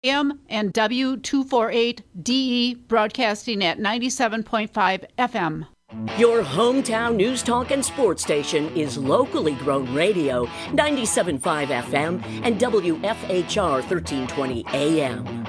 AM and W248DE broadcasting at 97.5 FM. Your hometown news talk and sports station is locally grown radio, 97.5 FM and WFHR 1320 AM.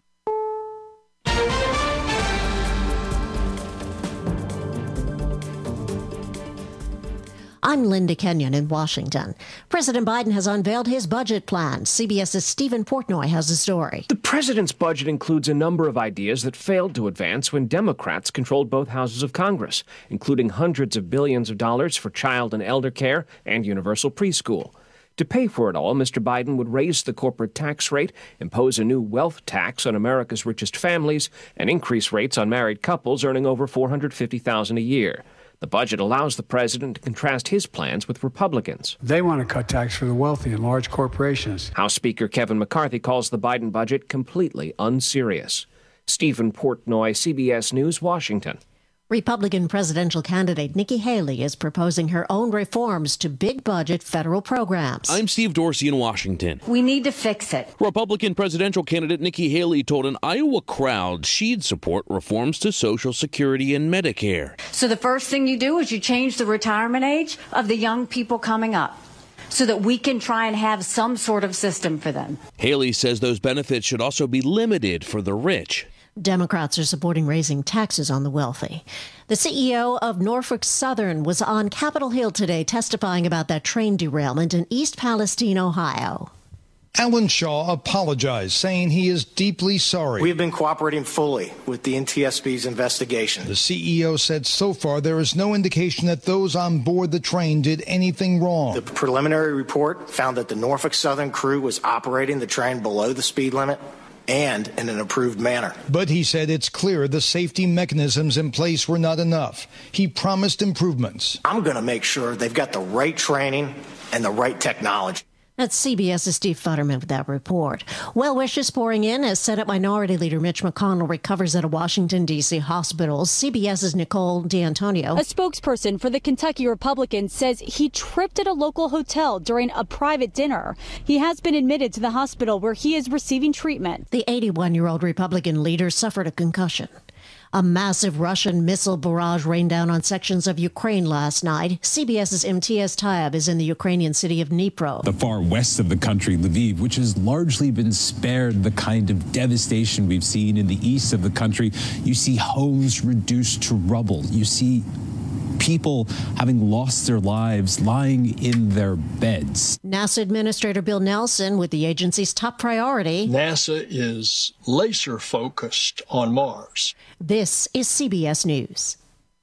I'm Linda Kenyon in Washington. President Biden has unveiled his budget plan. CBS's Stephen Portnoy has the story. The president's budget includes a number of ideas that failed to advance when Democrats controlled both houses of Congress, including hundreds of billions of dollars for child and elder care and universal preschool. To pay for it all, Mr. Biden would raise the corporate tax rate, impose a new wealth tax on America's richest families, and increase rates on married couples earning over $450,000 a year. The budget allows the president to contrast his plans with Republicans. They want to cut tax for the wealthy and large corporations. House Speaker Kevin McCarthy calls the Biden budget completely unserious. Stephen Portnoy, CBS News, Washington. Republican presidential candidate Nikki Haley is proposing her own reforms to big-budget federal programs. I'm Steve Dorsey in Washington. We need to fix it. Republican presidential candidate Nikki Haley told an Iowa crowd she'd support reforms to Social Security and Medicare. So the first thing you do is you change the retirement age of the young people coming up, so that we can try and have some sort of system for them. Haley says those benefits should also be limited for the rich. Democrats are supporting raising taxes on the wealthy. The CEO of Norfolk Southern was on Capitol Hill today testifying about that train derailment in East Palestine, Ohio. Alan Shaw apologized, saying he is deeply sorry. We have been cooperating fully with the NTSB's investigation. The CEO said so far there is no indication that those on board the train did anything wrong. The preliminary report found that the Norfolk Southern crew was operating the train below the speed limit and in an approved manner. But he said it's clear the safety mechanisms in place were not enough. He promised improvements. I'm going to make sure they've got the right training and the right technology. That's CBS's Steve Futterman with that report. Well wishes pouring in as Senate Minority Leader Mitch McConnell recovers at a Washington, D.C. hospital. CBS's Nicole D'Antonio. A spokesperson for the Kentucky Republicans says he tripped at a local hotel during a private dinner. He has been admitted to the hospital where he is receiving treatment. The 81-year-old Republican leader suffered a concussion. A massive Russian missile barrage rained down on sections of Ukraine last night. CBS's Imtiaz Tyab is in the Ukrainian city of Dnipro. The far west of the country, Lviv, which has largely been spared the kind of devastation we've seen in the east of the country. You see homes reduced to rubble. You see people having lost their lives lying in their beds. NASA Administrator Bill Nelson with the agency's top priority. NASA is laser focused on Mars. This is CBS News.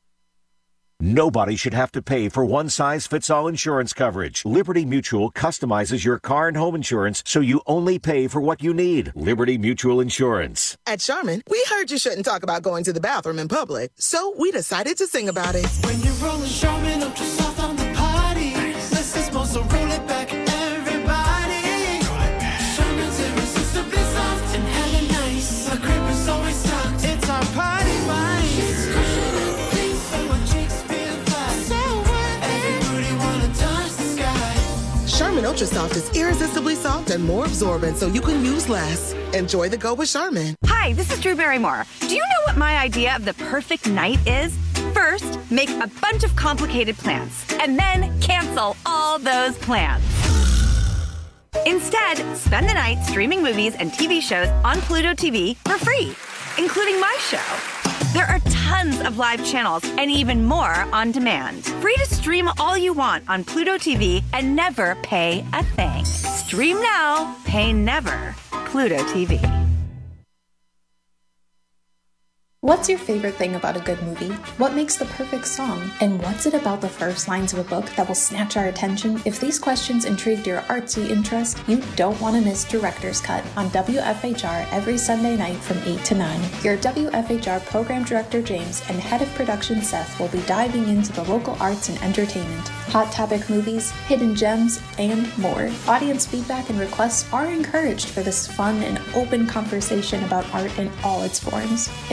Nobody should have to pay for one-size-fits-all insurance coverage. Liberty Mutual customizes your car and home insurance so you only pay for what you need. Liberty Mutual Insurance. At Charmin, we heard you shouldn't talk about going to the bathroom in public, so we decided to sing about it. When you're rolling Charmin up just off on the party, this is supposed to roll it back, everybody. Roll it back. Charmin's irresistibly soft and hella nice. The crib is always stocked. It's our party vibe. Charmin Ultra Soft is irresistibly soft and more absorbent, so you can use less. Enjoy the go with Charmin. Hi, this is Drew Barrymore. Do you know what my idea of the perfect night is? First, make a bunch of complicated plans, and then cancel all those plans. Instead, spend the night streaming movies and TV shows on Pluto TV for free, including my show. There are tons of live channels and even more on demand. Free to stream all you want on Pluto TV and never pay a thing. Stream now, pay never. Pluto TV. What's your favorite thing about a good movie? What makes the perfect song? And what's it about the first lines of a book that will snatch our attention? If these questions intrigued your artsy interest, you don't want to miss Director's Cut on WFHR every Sunday night from 8 to 9. Your WFHR Program Director James and Head of Production Seth will be diving into the local arts and entertainment, hot topic movies, hidden gems, and more. Audience feedback and requests are encouraged for this fun and open conversation about art in all its forms. It's artist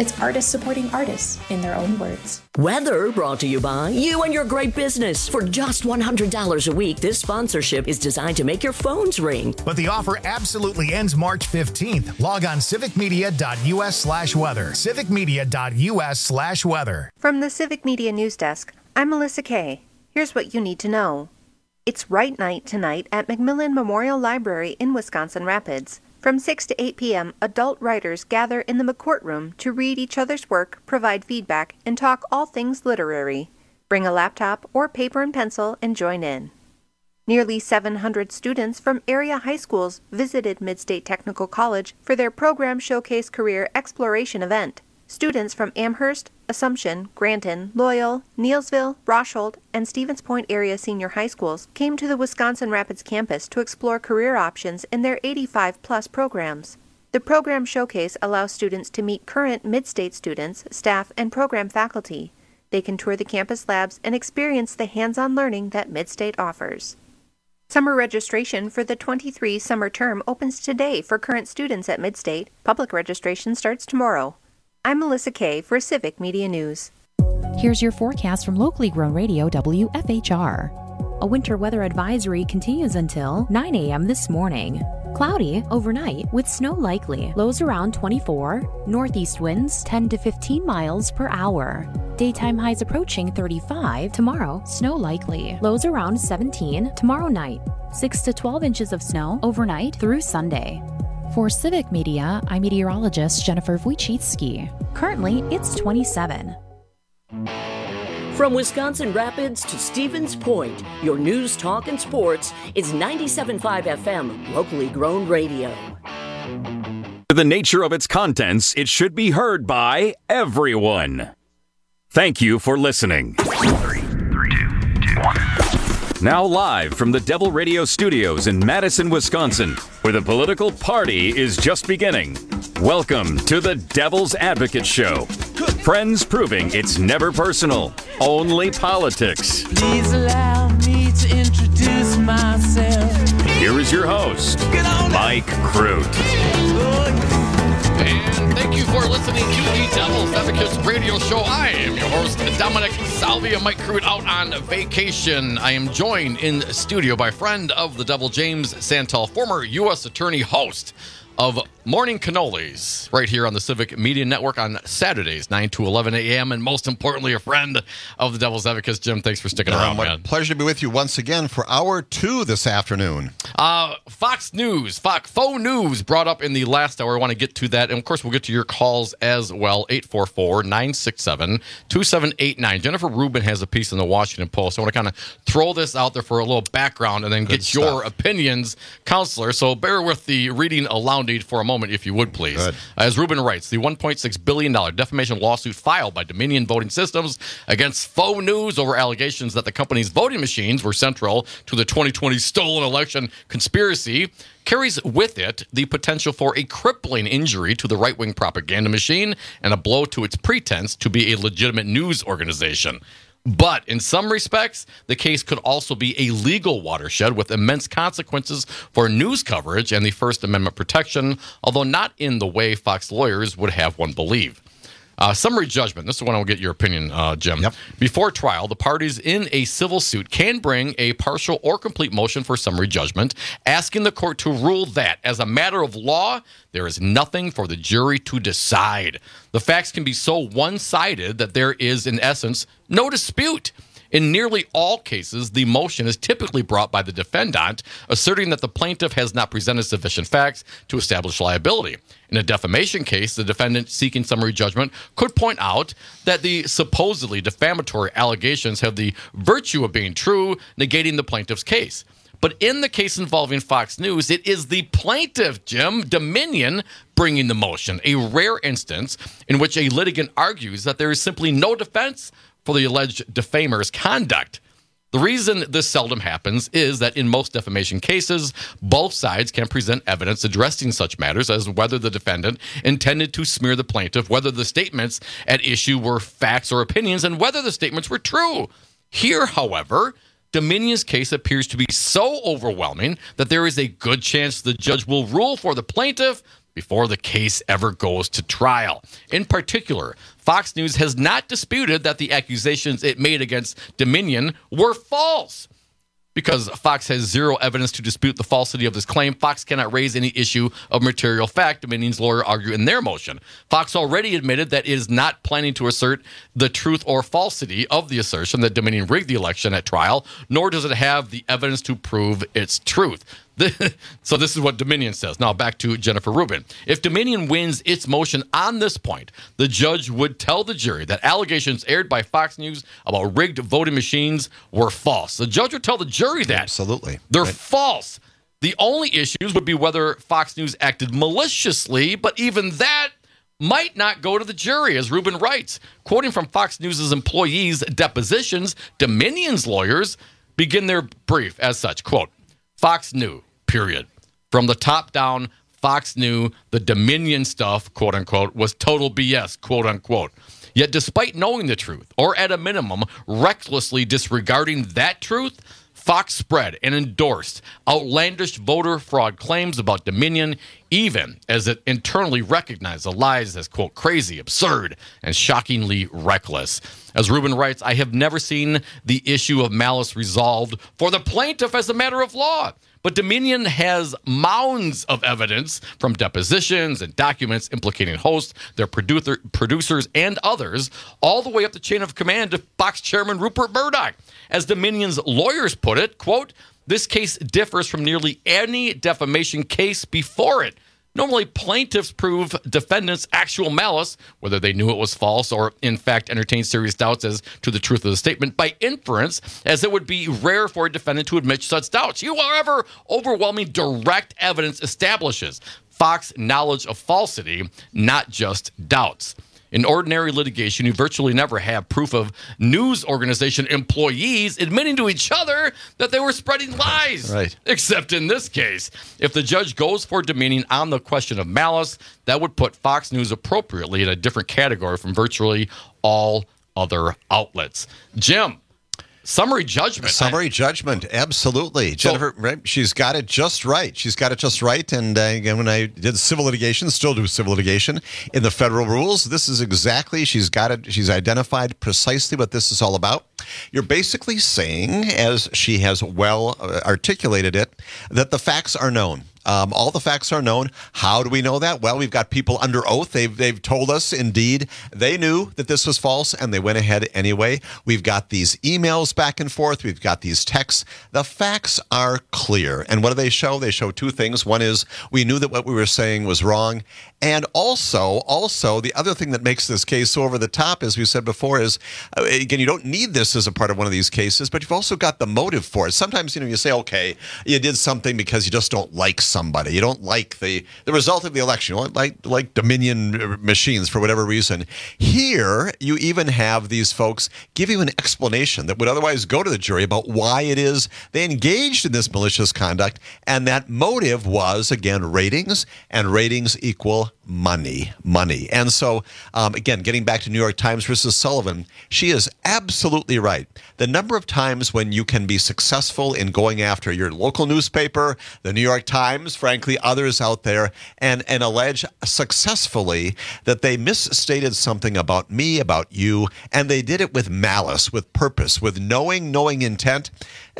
supporting artists in their own words. Weather brought to you by you and your great business. For just $100 a week, this sponsorship is designed to make your phones ring. But the offer absolutely ends March 15th. Log on civicmedia.us/weather. civicmedia.us/weather. From the Civic Media News Desk, I'm Melissa Kay. Here's what you need to know. It's Write Night tonight at Macmillan Memorial Library in Wisconsin Rapids. From 6 to 8 p.m., adult writers gather in the McCourt Room to read each other's work, provide feedback, and talk all things literary. Bring a laptop or paper and pencil and join in. Nearly 700 students from area high schools visited Midstate Technical College for their Program Showcase Career Exploration event. Students from Amherst, Assumption, Granton, Loyal, Neelsville, Roshold, and Stevens Point area senior high schools came to the Wisconsin Rapids campus to explore career options in their 85-plus programs. The Program Showcase allows students to meet current Midstate students, staff, and program faculty. They can tour the campus labs and experience the hands-on learning that Midstate offers. Summer registration for the 23 summer term opens today for current students at Midstate. Public registration starts tomorrow. I'm Melissa Kay for Civic Media News. Here's your forecast from locally grown radio WFHR. A winter weather advisory continues until 9 a.m. this morning. Cloudy overnight with snow likely. Lows around 24. Northeast winds 10 to 15 miles per hour. Daytime highs approaching 35. Tomorrow, snow likely. Lows around 17. Tomorrow night, 6 to 12 inches of snow overnight through Sunday. For Civic Media, I'm meteorologist Jennifer Wojcicki. Currently, it's 27. From Wisconsin Rapids to Stevens Point, your news, talk, and sports is 97.5 FM, locally grown radio. The nature of its contents, it should be heard by everyone. Thank you for listening. 3, 2, 1. Now live from the Devil Radio Studios in Madison, Wisconsin, where the political party is just beginning. Welcome to the Devil's Advocate Show. Friends proving it's never personal, only politics. Please allow me to introduce myself. Here is your host, Mike Crute. And thank you for listening to the Devil's Advocates Radio Show. I am your host, Dominic Salvia. Mike Crute out on vacation. I am joined in studio by friend of the Devil, James Santel, former U.S. Attorney, host of Morning Cannolis, right here on the Civic Media Network on Saturdays, 9 to 11 a.m., and most importantly, a friend of the Devil's Advocates. Jim, thanks for sticking around, man. Pleasure to be with you once again for hour 2 this afternoon. Fox News, faux news brought up in the last hour. I want to get to that, and of course, we'll get to your calls as well, 844-967-2789. Jennifer Rubin has a piece in the Washington Post. I want to kind of throw this out there for a little background and then get your opinions, counselor. So bear with the reading aloud for a moment, if you would, please. Good. As Rubin writes, the $1.6 billion defamation lawsuit filed by Dominion Voting Systems against Faux News over allegations that the company's voting machines were central to the 2020 stolen election conspiracy carries with it the potential for a crippling injury to the right-wing propaganda machine and a blow to its pretense to be a legitimate news organization. But in some respects, the case could also be a legal watershed with immense consequences for news coverage and the First Amendment protection, although not in the way Fox lawyers would have one believe. Summary judgment. This is when I'll get your opinion, Jim. Yep. Before trial, the parties in a civil suit can bring a partial or complete motion for summary judgment, asking the court to rule that, as a matter of law, there is nothing for the jury to decide. The facts can be so one-sided that there is, in essence, no dispute. In nearly all cases, the motion is typically brought by the defendant, asserting that the plaintiff has not presented sufficient facts to establish liability. In a defamation case, the defendant seeking summary judgment could point out that the supposedly defamatory allegations have the virtue of being true, negating the plaintiff's case. But in the case involving Fox News, it is the plaintiff, Jim, Dominion, bringing the motion, a rare instance in which a litigant argues that there is simply no defense for the alleged defamer's conduct. The reason this seldom happens is that in most defamation cases, both sides can present evidence addressing such matters as whether the defendant intended to smear the plaintiff, whether the statements at issue were facts or opinions, and whether the statements were true. Here, however, Dominion's case appears to be so overwhelming that there is a good chance the judge will rule for the plaintiff before the case ever goes to trial. In particular, Fox News has not disputed that the accusations it made against Dominion were false. Because Fox has zero evidence to dispute the falsity of this claim, Fox cannot raise any issue of material fact, Dominion's lawyer argued in their motion. Fox already admitted that it is not planning to assert the truth or falsity of the assertion that Dominion rigged the election at trial, nor does it have the evidence to prove its truth. So this is what Dominion says. Now back to Jennifer Rubin. If Dominion wins its motion on this point, the judge would tell the jury that allegations aired by Fox News about rigged voting machines were false. The judge would tell the jury that. Absolutely. They're false. The only issues would be whether Fox News acted maliciously, but even that might not go to the jury, as Rubin writes. Quoting from Fox News' employees' depositions, Dominion's lawyers begin their brief as such, quote, Fox knew, period. From the top down, Fox knew the Dominion stuff, quote unquote, was total BS, quote unquote. Yet despite knowing the truth, or at a minimum, recklessly disregarding that truth, Fox spread and endorsed outlandish voter fraud claims about Dominion, even as it internally recognized the lies as, quote, crazy, absurd, and shockingly reckless. As Rubin writes, I have never seen the issue of malice resolved for the plaintiff as a matter of law. But Dominion has mounds of evidence from depositions and documents implicating hosts, their producers, and others, all the way up the chain of command to Fox chairman Rupert Murdoch. As Dominion's lawyers put it, quote, this case differs from nearly any defamation case before it. Normally, plaintiffs prove defendants' actual malice, whether they knew it was false or, in fact, entertain serious doubts as to the truth of the statement, by inference, as it would be rare for a defendant to admit such doubts. However, overwhelming direct evidence establishes Fox knowledge of falsity, not just doubts. In ordinary litigation, you virtually never have proof of news organization employees admitting to each other that they were spreading lies. Right. Except in this case, if the judge goes for Dominion on the question of malice, that would put Fox News appropriately in a different category from virtually all other outlets. Jim, summary judgment. Summary judgment, absolutely. Jennifer, right, she's got it just right. She's got it just right. And again, when I did civil litigation, still do civil litigation in the federal rules, this is exactly, she's got it. She's identified precisely what this is all about. You're basically saying, as she has well articulated it, that the facts are known. All the facts are known. How do we know that? Well, we've got people under oath. They've told us, indeed, they knew that this was false, and they went ahead anyway. We've got these emails back and forth. We've got these texts. The facts are clear. And what do they show? They show two things. One is we knew that what we were saying was wrong. And also, the other thing that makes this case so over the top, as we said before, is, again, you don't need this as a part of one of these cases, but you've also got the motive for it. Sometimes, you say, okay, you did something because you just don't like somebody. You don't like the result of the election. You don't like Dominion machines for whatever reason. Here, you even have these folks give you an explanation that would otherwise go to the jury about why it is they engaged in this malicious conduct, and that motive was, again, ratings, and ratings equal money. And so, again, getting back to New York Times versus Sullivan, she is absolutely right. The number of times when you can be successful in going after your local newspaper, the New York Times, frankly, others out there, and allege successfully that they misstated something about me, about you, and they did it with malice, with purpose, with knowing intent.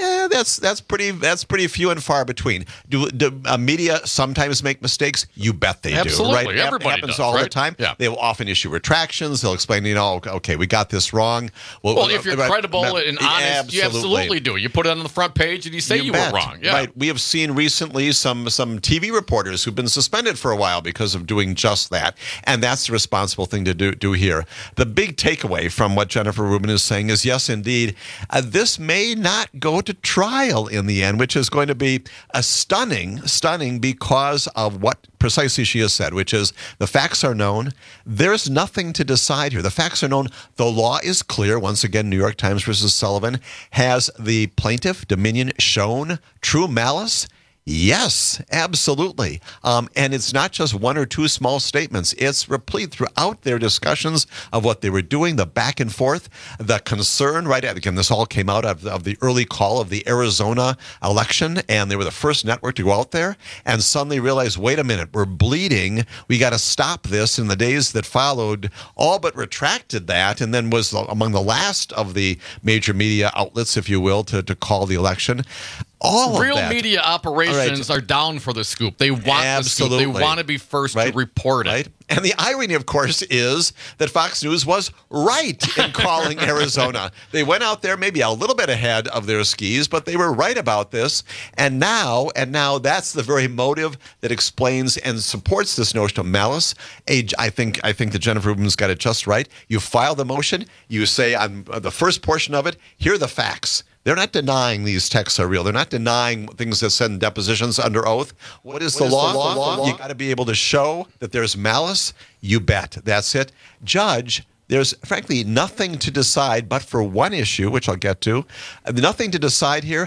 That's pretty few and far between. Do media sometimes make mistakes? You bet they Absolutely. do. Right? Everybody happens does, all right? the time. Yeah. They will often issue retractions. They'll explain, okay, we got this wrong. Well, if you're credible and honest, you absolutely do. You put it on the front page and you say you were wrong. Yeah. Right. We have seen recently some TV reporters who've been suspended for a while because of doing just that, and that's the responsible thing to do here. The big takeaway from what Jennifer Rubin is saying is, yes, indeed, this may not go to trial in the end, which is going to be stunning because of what precisely she has said, which is the facts are known. There's nothing to decide here. The facts are known. The law is clear. Once again, New York Times versus Sullivan. Has the plaintiff, Dominion, shown true malice? Yes, absolutely. And it's not just one or two small statements. It's replete throughout their discussions of what they were doing, the back and forth, the concern, right? Again, this all came out of the early call of the Arizona election, and they were the first network to go out there and suddenly realized, wait a minute, we're bleeding. We got to stop this. In the days that followed, all but retracted that, and then was among the last of the major media outlets, if you will, to call the election. All Real of that. media operations are down for the scoop. They want the scoop. They want to be first to report it. Right? And the irony, of course, is that Fox News was right in calling Arizona. They went out there maybe a little bit ahead of their skis, but they were right about this. And now that's the very motive that explains and supports this notion of malice. I think that Jennifer Rubin's got it just right. You file the motion. You say on the first portion of it, here are the facts. They're not denying these texts are real. They're not denying things that said in depositions under oath. What is the law? You got to be able to show that there's malice. You bet. That's it. Judge, there's frankly nothing to decide but for one issue, which I'll get to. Nothing to decide here.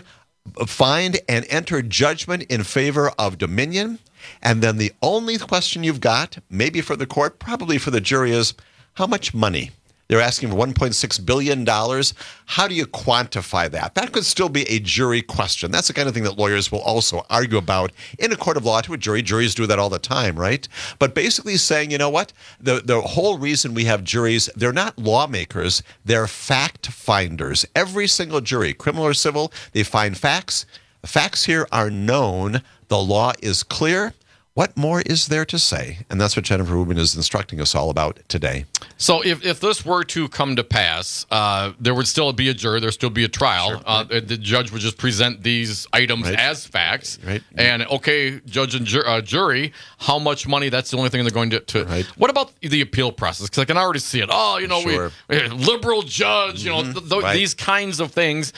Find and enter judgment in favor of Dominion. And then the only question you've got, maybe for the court, probably for the jury, is how much money? They're asking for $1.6 billion. How do you quantify that? That could still be a jury question. That's the kind of thing that lawyers will also argue about in a court of law to a jury. Juries do that all the time, right? But basically saying, you know what? The whole reason we have juries, they're not lawmakers. They're fact finders. Every single jury, criminal or civil, they find facts. The facts here are known. The law is clear. What more is there to say? And that's what Jennifer Rubin is instructing us all about today. So if this were to come to pass, there would still be a jury, there'd still be a trial. Sure. The judge would just present these items as facts. Right. And, okay, judge and jury, how much money? That's the only thing they're going to right. What about the appeal process? Because I can already see it. Oh, we liberal judge, these kinds of things.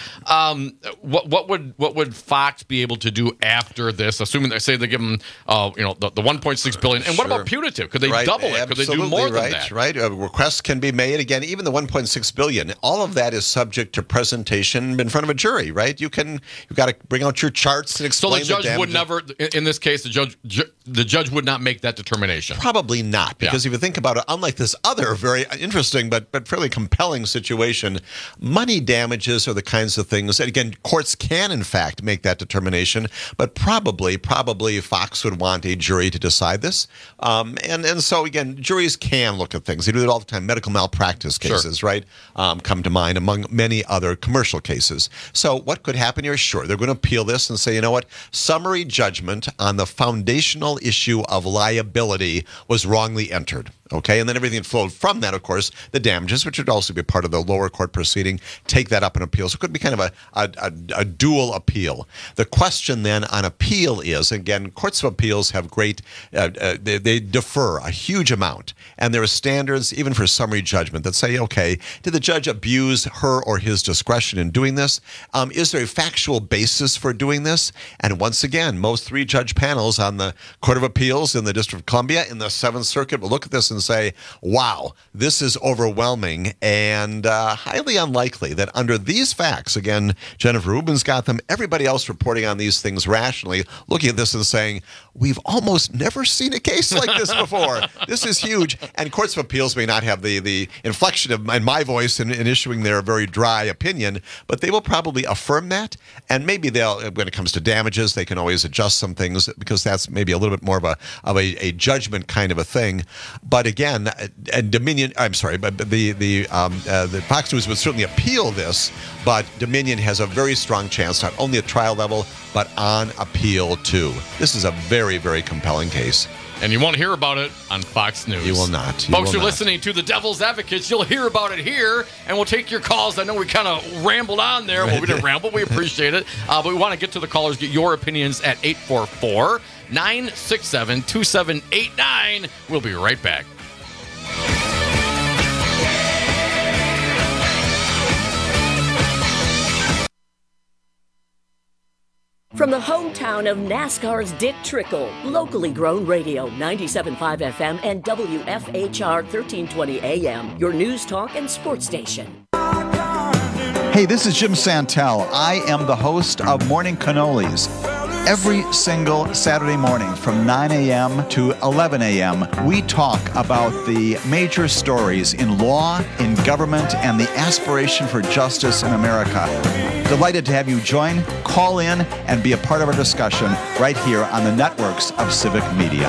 What would Fox be able to do after this, assuming they say they give them, the $1.6 billion? And what about punitive? Could they double it? Could they do more than that? Right. Requests can be made. Again, even the $1.6 billion, all of that is subject to presentation in front of a jury, right? You've got to bring out your charts and explain. So the judge would never, in this case, the judge would not make that determination. Probably not, because if you think about it, unlike this other very interesting but fairly compelling situation, money damages are the kinds of things that, again, courts can in fact make that determination, but probably Fox would want a jury to decide this. And so, again, juries can look at things. They do it all the time. Medical malpractice cases, right, come to mind, among many other commercial cases. So what could happen here? Sure, they're going to appeal this and say, you know what, summary judgment on the foundational issue of liability was wrongly entered. Okay, and then everything that flowed from that, of course, the damages, which would also be part of the lower court proceeding, take that up in appeal. So it could be kind of a dual appeal. The question then on appeal is, again, courts of appeals have great, they defer a huge amount. And there are standards, even for summary judgment, that say, okay, did the judge abuse her or his discretion in doing this? Is there a factual basis for doing this? And once again, most three-judge panels on the Court of Appeals in the District of Columbia, in the Seventh Circuit, will look at this and say, wow, this is overwhelming and highly unlikely that under these facts, again, Jennifer Rubin's got them, everybody else reporting on these things rationally, looking at this and saying, we've almost never seen a case like this before. This is huge. And courts of appeals may not have the inflection of my voice in issuing their very dry opinion, but they will probably affirm that. And maybe when it comes to damages, they can always adjust some things because that's maybe a little bit more of a judgment kind of a thing. But again, Dominion, but the Fox News would certainly appeal this, but Dominion has a very strong chance, not only at trial level, but on appeal too. This is a very, very compelling case. And you won't hear about it on Fox News. You will not. Folks, you're listening to the Devil's Advocates. You'll hear about it here, and we'll take your calls. I know we kind of rambled on there. Well, we didn't ramble. We appreciate it. But we want to get to the callers, get your opinions at 844-967-2789. We'll be right back. From the hometown of NASCAR's Dick Trickle, locally grown radio, 97.5 FM and WFHR 1320 AM, your news talk and sports station. Hey, this is Jim Santel. I am the host of Morning Cannolis. Every single Saturday morning from 9 a.m. to 11 a.m., we talk about the major stories in law, in government, and the aspiration for justice in America. Delighted to have you join, call in, and be a part of our discussion right here on the networks of Civic Media.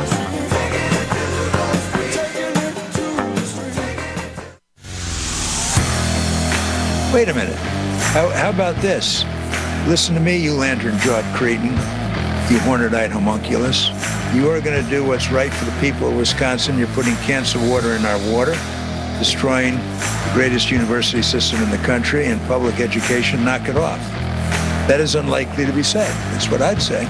Wait a minute. How about this? Listen to me, you lantern-jawed cretin, you horned-eyed homunculus. You are going to do what's right for the people of Wisconsin. You're putting cancer water in our water, destroying the greatest university system in the country, and public education. Knock it off. That is unlikely to be said. That's what I'd say.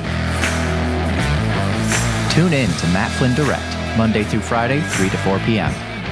Tune in to Matt Flynn Direct, Monday through Friday, 3 to 4 p.m.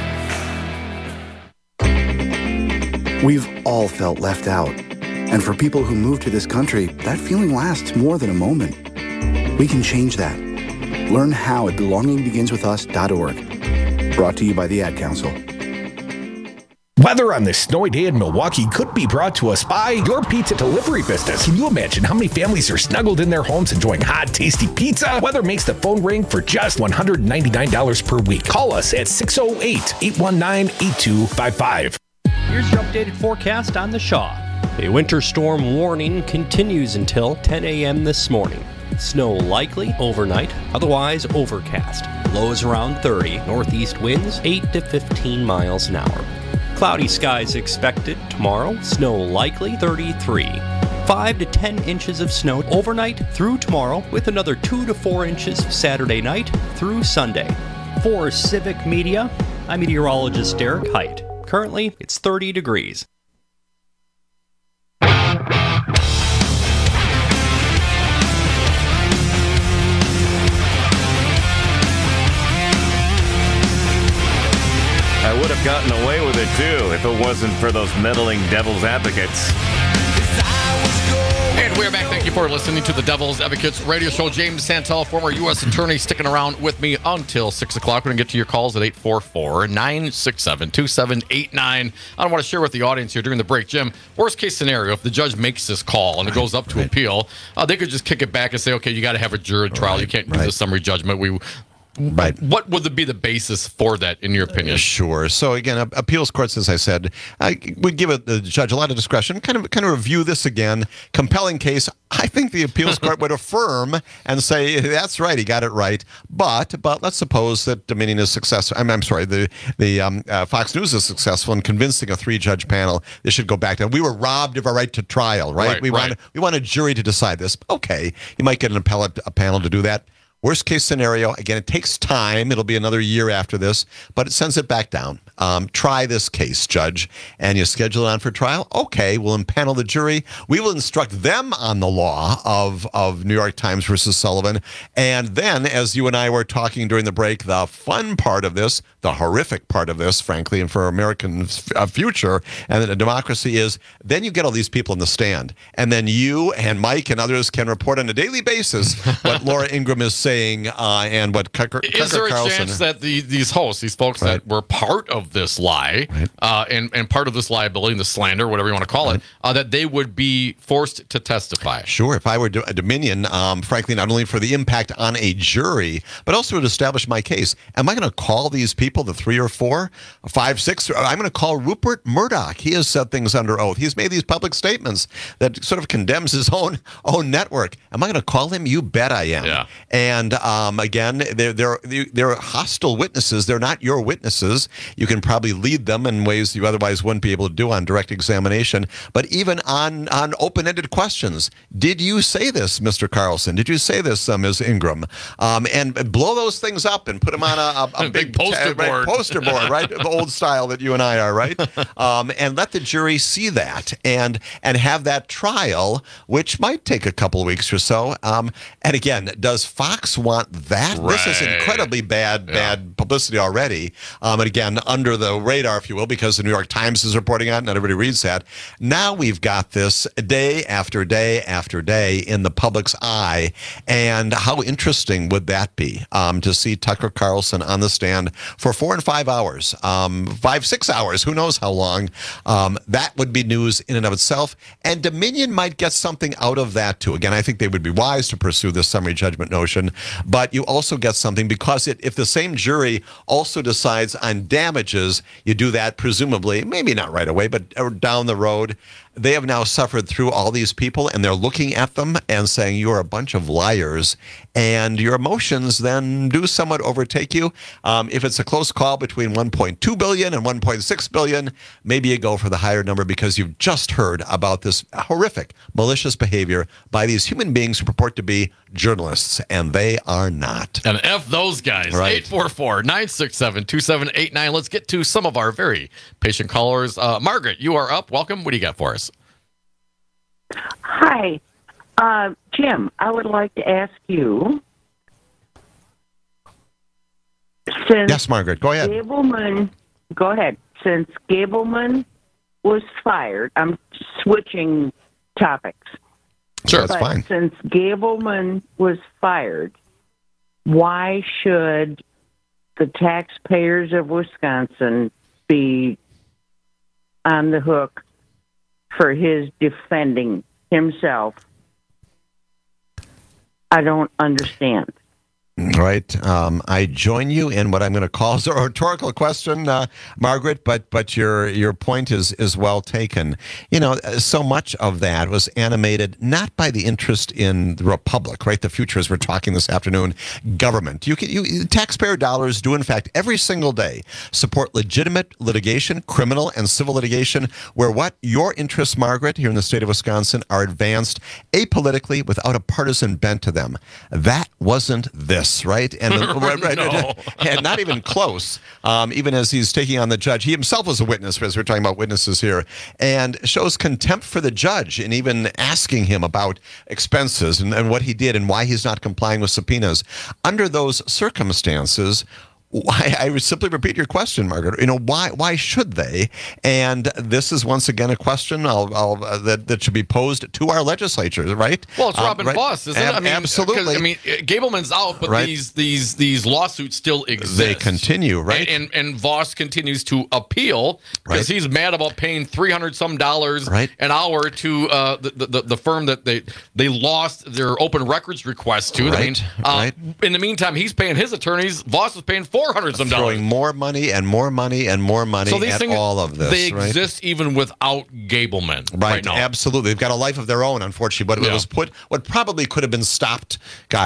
We've all felt left out. And for people who move to this country, that feeling lasts more than a moment. We can change that. Learn how at belongingbeginswithus.org. Brought to you by the Ad Council. Weather on this snowy day in Milwaukee could be brought to us by your pizza delivery business. Can you imagine how many families are snuggled in their homes enjoying hot, tasty pizza? Weather makes the phone ring for just $199 per week. Call us at 608-819-8255. Here's your updated forecast on the Shaw. A winter storm warning continues until 10 a.m. this morning. Snow likely overnight, otherwise overcast. Lows around 30, northeast winds 8 to 15 miles an hour. Cloudy skies expected tomorrow, snow likely 33. 5 to 10 inches of snow overnight through tomorrow, with another 2 to 4 inches Saturday night through Sunday. For Civic Media, I'm meteorologist Derek Height. Currently, it's 30 degrees. I would have gotten away with it, too, if it wasn't for those meddling devil's advocates. And we're back. Thank you for listening to the Devil's Advocates radio show. James Santel, former U.S. attorney, sticking around with me until 6 o'clock. We're going to get to your calls at 844-967-2789. I want to share with the audience here during the break. Jim, worst case scenario, if the judge makes this call and it goes up to appeal, they could just kick it back and say, okay, you got to have a jury trial. You can't use a summary judgment. Right. What would be the basis for that, in your opinion? Sure. So again, appeals courts, as I said, would give the judge a lot of discretion. Kind of review this again. Compelling case. I think the appeals court would affirm and say that's right, he got it right. But let's suppose that Dominion is successful. I'm sorry, the Fox News is successful in convincing a 3-judge panel. This should go back to. We were robbed of our right to trial. Right. We want a jury to decide this. Okay, you might get a panel to do that. Worst case scenario, again, it takes time. It'll be another year after this, but it sends it back down. Try this case, Judge, and you schedule it on for trial. Okay, we'll impanel the jury. We will instruct them on the law of New York Times versus Sullivan. And then, as you and I were talking during the break, the fun part of this, the horrific part of this, frankly, and for American future and the democracy is, then you get all these people in the stand. And then you and Mike and others can report on a daily basis what Laura Ingraham is saying and what Tucker Carlson. Is there a chance that these hosts, these folks that were part of this lie and part of this liability, the slander, whatever you want to call it, that they would be forced to testify? Sure. If I were a Dominion, frankly, not only for the impact on a jury, but also to establish my case, am I going to call these people, the 3 or 4, 5, 6? I'm going to call Rupert Murdoch. He has said things under oath. He's made these public statements that sort of condemns his own network. Am I going to call him? You bet I am. Yeah. And again, they're hostile witnesses. They're not your witnesses. You can probably lead them in ways you otherwise wouldn't be able to do on direct examination. But even on open-ended questions, did you say this, Mr. Carlson? Did you say this, Ms. Ingram? And blow those things up and put them on a big poster board. Poster board, right? The old style that you and I are, right? And let the jury see that and have that trial, which might take a couple of weeks or so. And again, does Fox Fox want that? Right. This is incredibly bad publicity already. And again, under the radar, if you will, because the New York Times is reporting on it and everybody reads that. Now we've got this day after day after day in the public's eye. And how interesting would that be to see Tucker Carlson on the stand for 4 and 5 hours, 5-6 hours, who knows how long. That would be news in and of itself. And Dominion might get something out of that too. Again, I think they would be wise to pursue this summary judgment notion, but you also get something because if the same jury also decides on damages, you do that presumably, maybe not right away, but down the road. They have now suffered through all these people, and they're looking at them and saying, you're a bunch of liars, and your emotions then do somewhat overtake you. If it's a close call between $1.2 billion and $1.6 billion, maybe you go for the higher number because you've just heard about this horrific, malicious behavior by these human beings who purport to be journalists, and they are not. And F those guys. Right. 844-967-2789. Let's get to some of our very patient callers. Margaret, you are up. Welcome. What do you got for us? Hi. Jim, I would like to ask you, since yes, Margaret, go ahead. Go ahead. Since Gableman was fired, I'm switching topics. Sure, that's fine. Since Gableman was fired, why should the taxpayers of Wisconsin be on the hook for his defending himself? I don't understand. Right. I join you in what I'm going to call a rhetorical question, Margaret, but your point is well taken. You know, so much of that was animated not by the interest in the republic, right? The future, as we're talking this afternoon, government. Taxpayer dollars do, in fact, every single day support legitimate litigation, criminal and civil litigation, where what your interests, Margaret, here in the state of Wisconsin, are advanced apolitically without a partisan bent to them. That wasn't this. Right? And, and not even close, even as he's taking on the judge. He himself was a witness, as we're talking about witnesses here, and shows contempt for the judge and even asking him about expenses and what he did and why he's not complying with subpoenas. Under those circumstances, I would simply repeat your question, Margaret. You know, why should they? And this is once again a question that should be posed to our legislatures, right? Well, it's Robin Voss, isn't it? I mean, absolutely. I mean, Gableman's out, but these lawsuits still exist. They continue, right? And Voss continues to appeal because he's mad about paying $300-some an hour to the firm that they lost their open records request to. Right. I mean, in the meantime, he's paying his attorneys. Voss is paying $400-some. Throwing more money and more money and more money at all of this. They exist even without Gableman. Right now. Absolutely. They've got a life of their own, unfortunately. But it was what probably could have been stopped,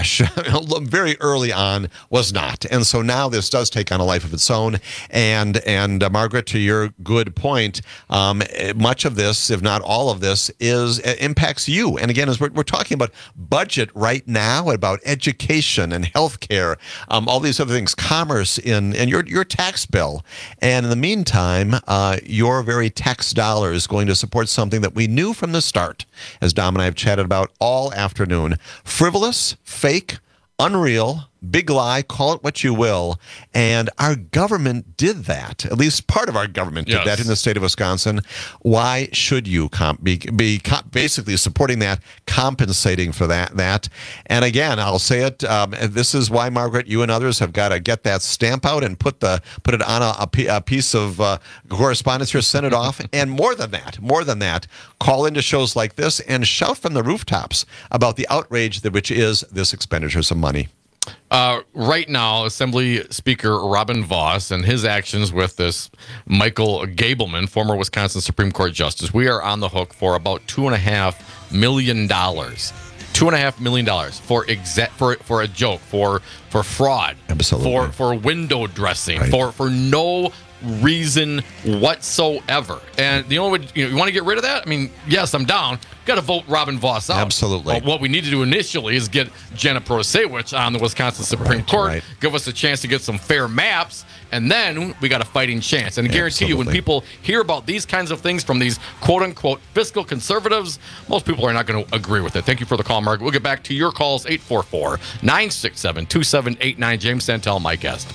very early on was not. And so now this does take on a life of its own. And Margaret, to your good point, much of this, if not all of this, impacts you. And again, as we're talking about budget right now, about education and healthcare, all these other things, commerce, in your tax bill. And in the meantime, your very tax dollar is going to support something that we knew from the start, as Dom and I have chatted about all afternoon. Frivolous, fake, unreal, big lie, call it what you will. And our government did that. At least part of our government did that in the state of Wisconsin. Why should you be basically supporting that, compensating for that? And again, I'll say it. This is why, Margaret, you and others have got to get that stamp out and put it on a piece of correspondence here, send it off. And more than that, call into shows like this and shout from the rooftops about the outrage which is this expenditure of money. Right now, Assembly Speaker Robin Voss and his actions with this Michael Gableman, former Wisconsin Supreme Court Justice, we are on the hook for about $2.5 million. $2.5 million for a joke, for fraud, absolutely, for window dressing, right, for no reason whatsoever. And the only way, you want to get rid of that? I mean, yes, I'm down. Got to vote Robin Voss out. Absolutely. But what we need to do initially is get Jenna Protasiewicz on the Wisconsin Supreme Court, right. give us a chance to get some fair maps, and then we got a fighting chance. And I guarantee you, when people hear about these kinds of things from these quote-unquote fiscal conservatives, most people are not going to agree with it. Thank you for the call, Margaret. We'll get back to your calls, 844-967-2789. James Santel, my guest.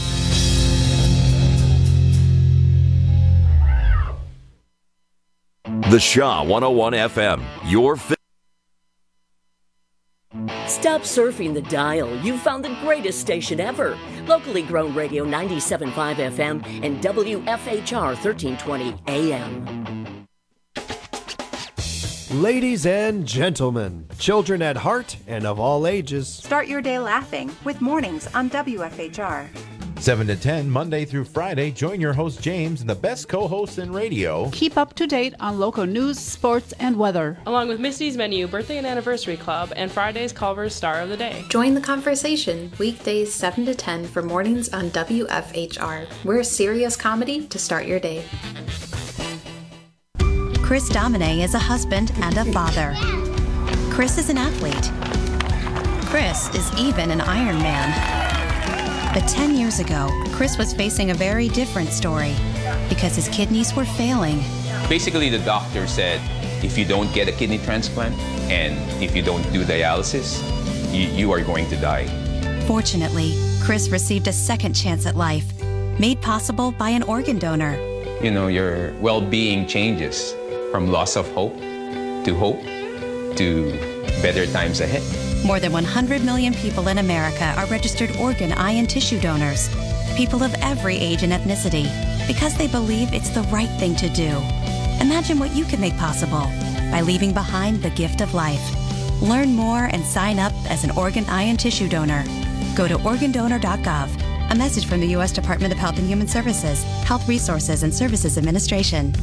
The Shaw 101 FM, your Stop surfing the dial. You've found the greatest station ever. Locally grown radio 97.5 FM and WFHR 1320 AM. Ladies and gentlemen, children at heart and of all ages. Start your day laughing with Mornings on WFHR. 7 to 10, Monday through Friday, join your host James and the best co-hosts in radio. Keep up to date on local news, sports, and weather. Along with Misty's Menu, Birthday and Anniversary Club, and Friday's Culver's Star of the Day. Join the conversation weekdays 7 to 10 for Mornings on WFHR. We're serious comedy to start your day. Chris Domine is a husband and a father. Chris is an athlete. Chris is even an Ironman. But 10 years ago, Chris was facing a very different story because his kidneys were failing. Basically, the doctor said, if you don't get a kidney transplant and if you don't do dialysis, you are going to die. Fortunately, Chris received a second chance at life, made possible by an organ donor. You know, your well-being changes from loss of hope to better times ahead. More than 100 million people in America are registered organ, eye, and tissue donors. People of every age and ethnicity, because they believe it's the right thing to do. Imagine what you can make possible by leaving behind the gift of life. Learn more and sign up as an organ, eye, and tissue donor. Go to organdonor.gov. A message from the U.S. Department of Health and Human Services, Health Resources and Services Administration.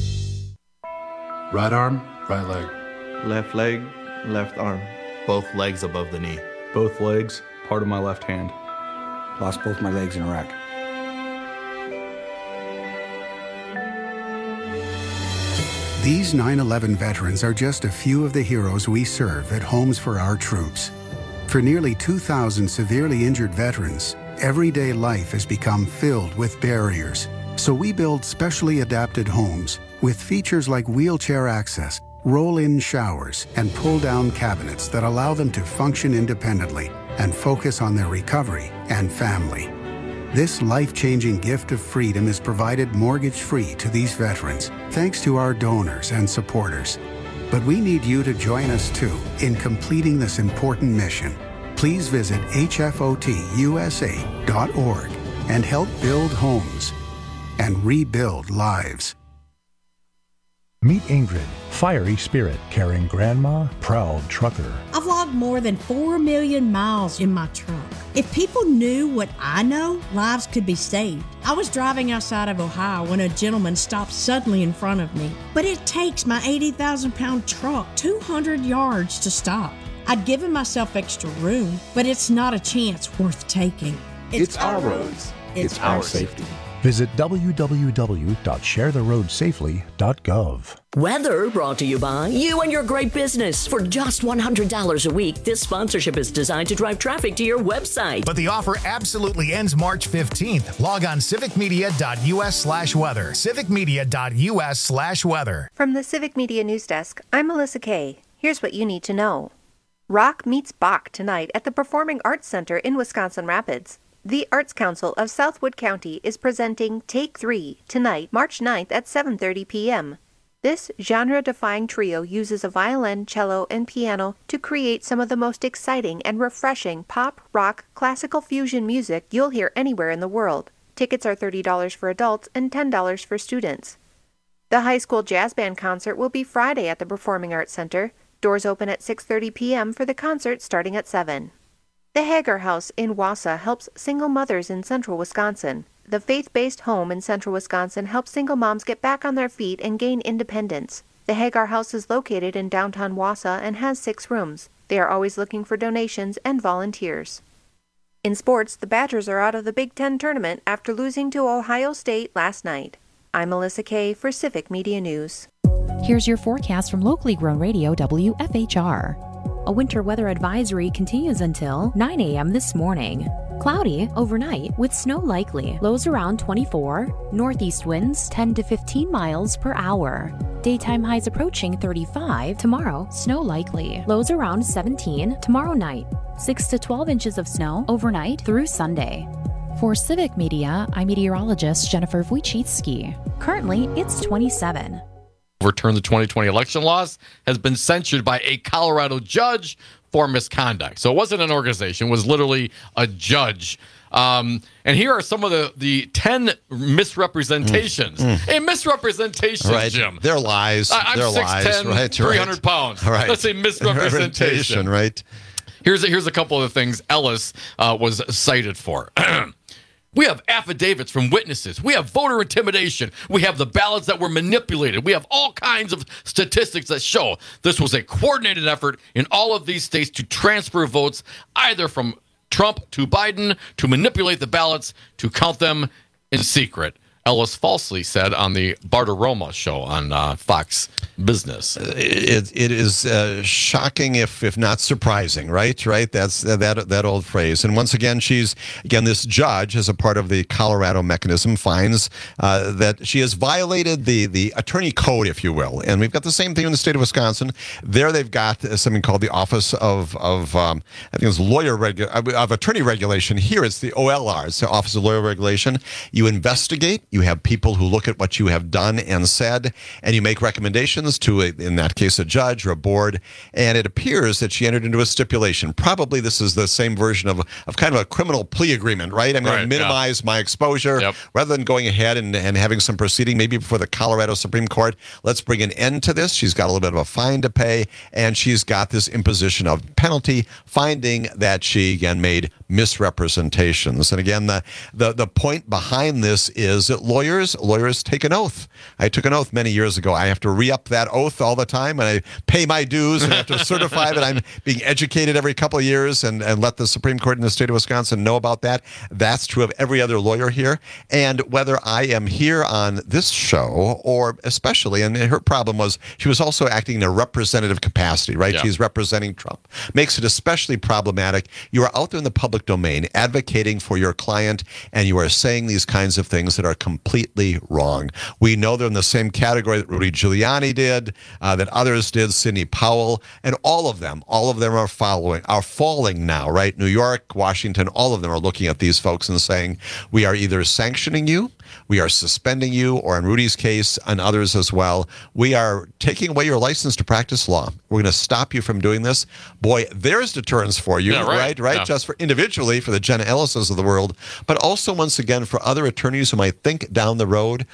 Right arm, right leg. Left leg, left arm. Both legs above the knee. Both legs, part of my left hand. Lost both my legs in Iraq. These 9/11 veterans are just a few of the heroes we serve at Homes for Our Troops. For nearly 2,000 severely injured veterans, everyday life has become filled with barriers. So we build specially adapted homes with features like wheelchair access, roll-in showers, and pull-down cabinets that allow them to function independently and focus on their recovery and family. This life-changing gift of freedom is provided mortgage-free to these veterans, thanks to our donors and supporters. But we need you to join us too in completing this important mission. Please visit hfotusa.org and help build homes and rebuild lives. Meet Ingrid, fiery spirit, caring grandma, proud trucker. I've logged more than 4 million miles in my truck. If people knew what I know, lives could be saved. I was driving outside of Ohio when a gentleman stopped suddenly in front of me. But it takes my 80,000-pound truck 200 yards to stop. I'd given myself extra room, but it's not a chance worth taking. It's our roads. It's our safety. Visit www.sharetheroadsafely.gov. Weather brought to you by you and your great business. For just $100 a week, this sponsorship is designed to drive traffic to your website. But the offer absolutely ends March 15th. Log on civicmedia.us/weather. civicmedia.us/weather. From the Civic Media News Desk, I'm Melissa Kay. Here's what you need to know. Rock meets Bach tonight at the Performing Arts Center in Wisconsin Rapids. The Arts Council of Southwood County is presenting Take 3 tonight, March 9th at 7:30 p.m. This genre-defying trio uses a violin, cello, and piano to create some of the most exciting and refreshing pop, rock, classical fusion music you'll hear anywhere in the world. Tickets are $30 for adults and $10 for students. The high school jazz band concert will be Friday at the Performing Arts Center. Doors open at 6:30 p.m. for the concert starting at 7. The Hager House in Wausau helps single mothers in central Wisconsin. The faith-based home in central Wisconsin helps single moms get back on their feet and gain independence. The Hagar House is located in downtown Wausau and has 6 rooms. They are always looking for donations and volunteers. In sports, the Badgers are out of the Big Ten tournament after losing to Ohio State last night. I'm Melissa Kay for Civic Media News. Here's your forecast from locally grown radio WFHR. A winter weather advisory continues until 9 a.m. this morning. Cloudy overnight with snow likely. Lows around 24. Northeast winds 10 to 15 miles per hour. Daytime highs approaching 35. Tomorrow, snow likely. Lows around 17. Tomorrow night, 6 to 12 inches of snow overnight through Sunday. For Civic Media, I'm meteorologist Jennifer Wojcicki. Currently, it's 27. Overturn the 2020 election laws has been censured by a Colorado judge for misconduct. So it wasn't an organization, it was literally a judge. And here are some of the 10 misrepresentations. A misrepresentation, right. Jim. They're lies. I'm They're 6'10", lies. 300 pounds. Right. That's a misrepresentation. Right. Here's a couple of the things Ellis was cited for. We have affidavits from witnesses. We have voter intimidation. We have the ballots that were manipulated. We have all kinds of statistics that show this was a coordinated effort in all of these states to transfer votes either from Trump to Biden, to manipulate the ballots, to count them in secret. Ellis falsely said on the Bartiromo show on Fox Business. It is shocking, if not surprising, right? That's that old phrase. And once again, this judge, as a part of the Colorado mechanism, finds that she has violated the attorney code, if you will. And we've got the same thing in the state of Wisconsin. There, they've got something called the Office of I think it's of Attorney Regulation. Here, it's the OLR, it's the Office of Lawyer Regulation. You investigate. You have people who look at what you have done and said, and you make recommendations to, in that case, a judge or a board. And it appears that she entered into a stipulation. Probably this is the same version of kind of a criminal plea agreement, right? I'm going to minimize my exposure. Rather than going ahead and having some proceeding, maybe before the Colorado Supreme Court, let's bring an end to this. She's got a little bit of a fine to pay, and she's got this imposition of penalty, finding that she, again, made misrepresentations. And again, the point behind this is that lawyers take an oath. I took an oath many years ago. I have to re-up that oath all the time, and I pay my dues, and I have to certify that I'm being educated every couple of years and let the Supreme Court in the state of Wisconsin know about that. That's true of every other lawyer here. And whether I am here on this show or especially, and her problem was she was also acting in a representative capacity, right? She's representing Trump. Makes it especially problematic. You are out there in the public domain advocating for your client, and you are saying these kinds of things that are completely wrong. We know they're in the same category that Rudy Giuliani did, that others did, Sidney Powell, and all of them are falling now, right? New York, Washington, all of them are looking at these folks and saying, we are either sanctioning you, we are suspending you, or in Rudy's case, and others as well, we are taking away your license to practice law. We're going to stop you from doing this. Boy, there's deterrence for you, right? Yeah. Just for individually, for the Jenna Ellises of the world, but also, once again, for other attorneys who might think down the road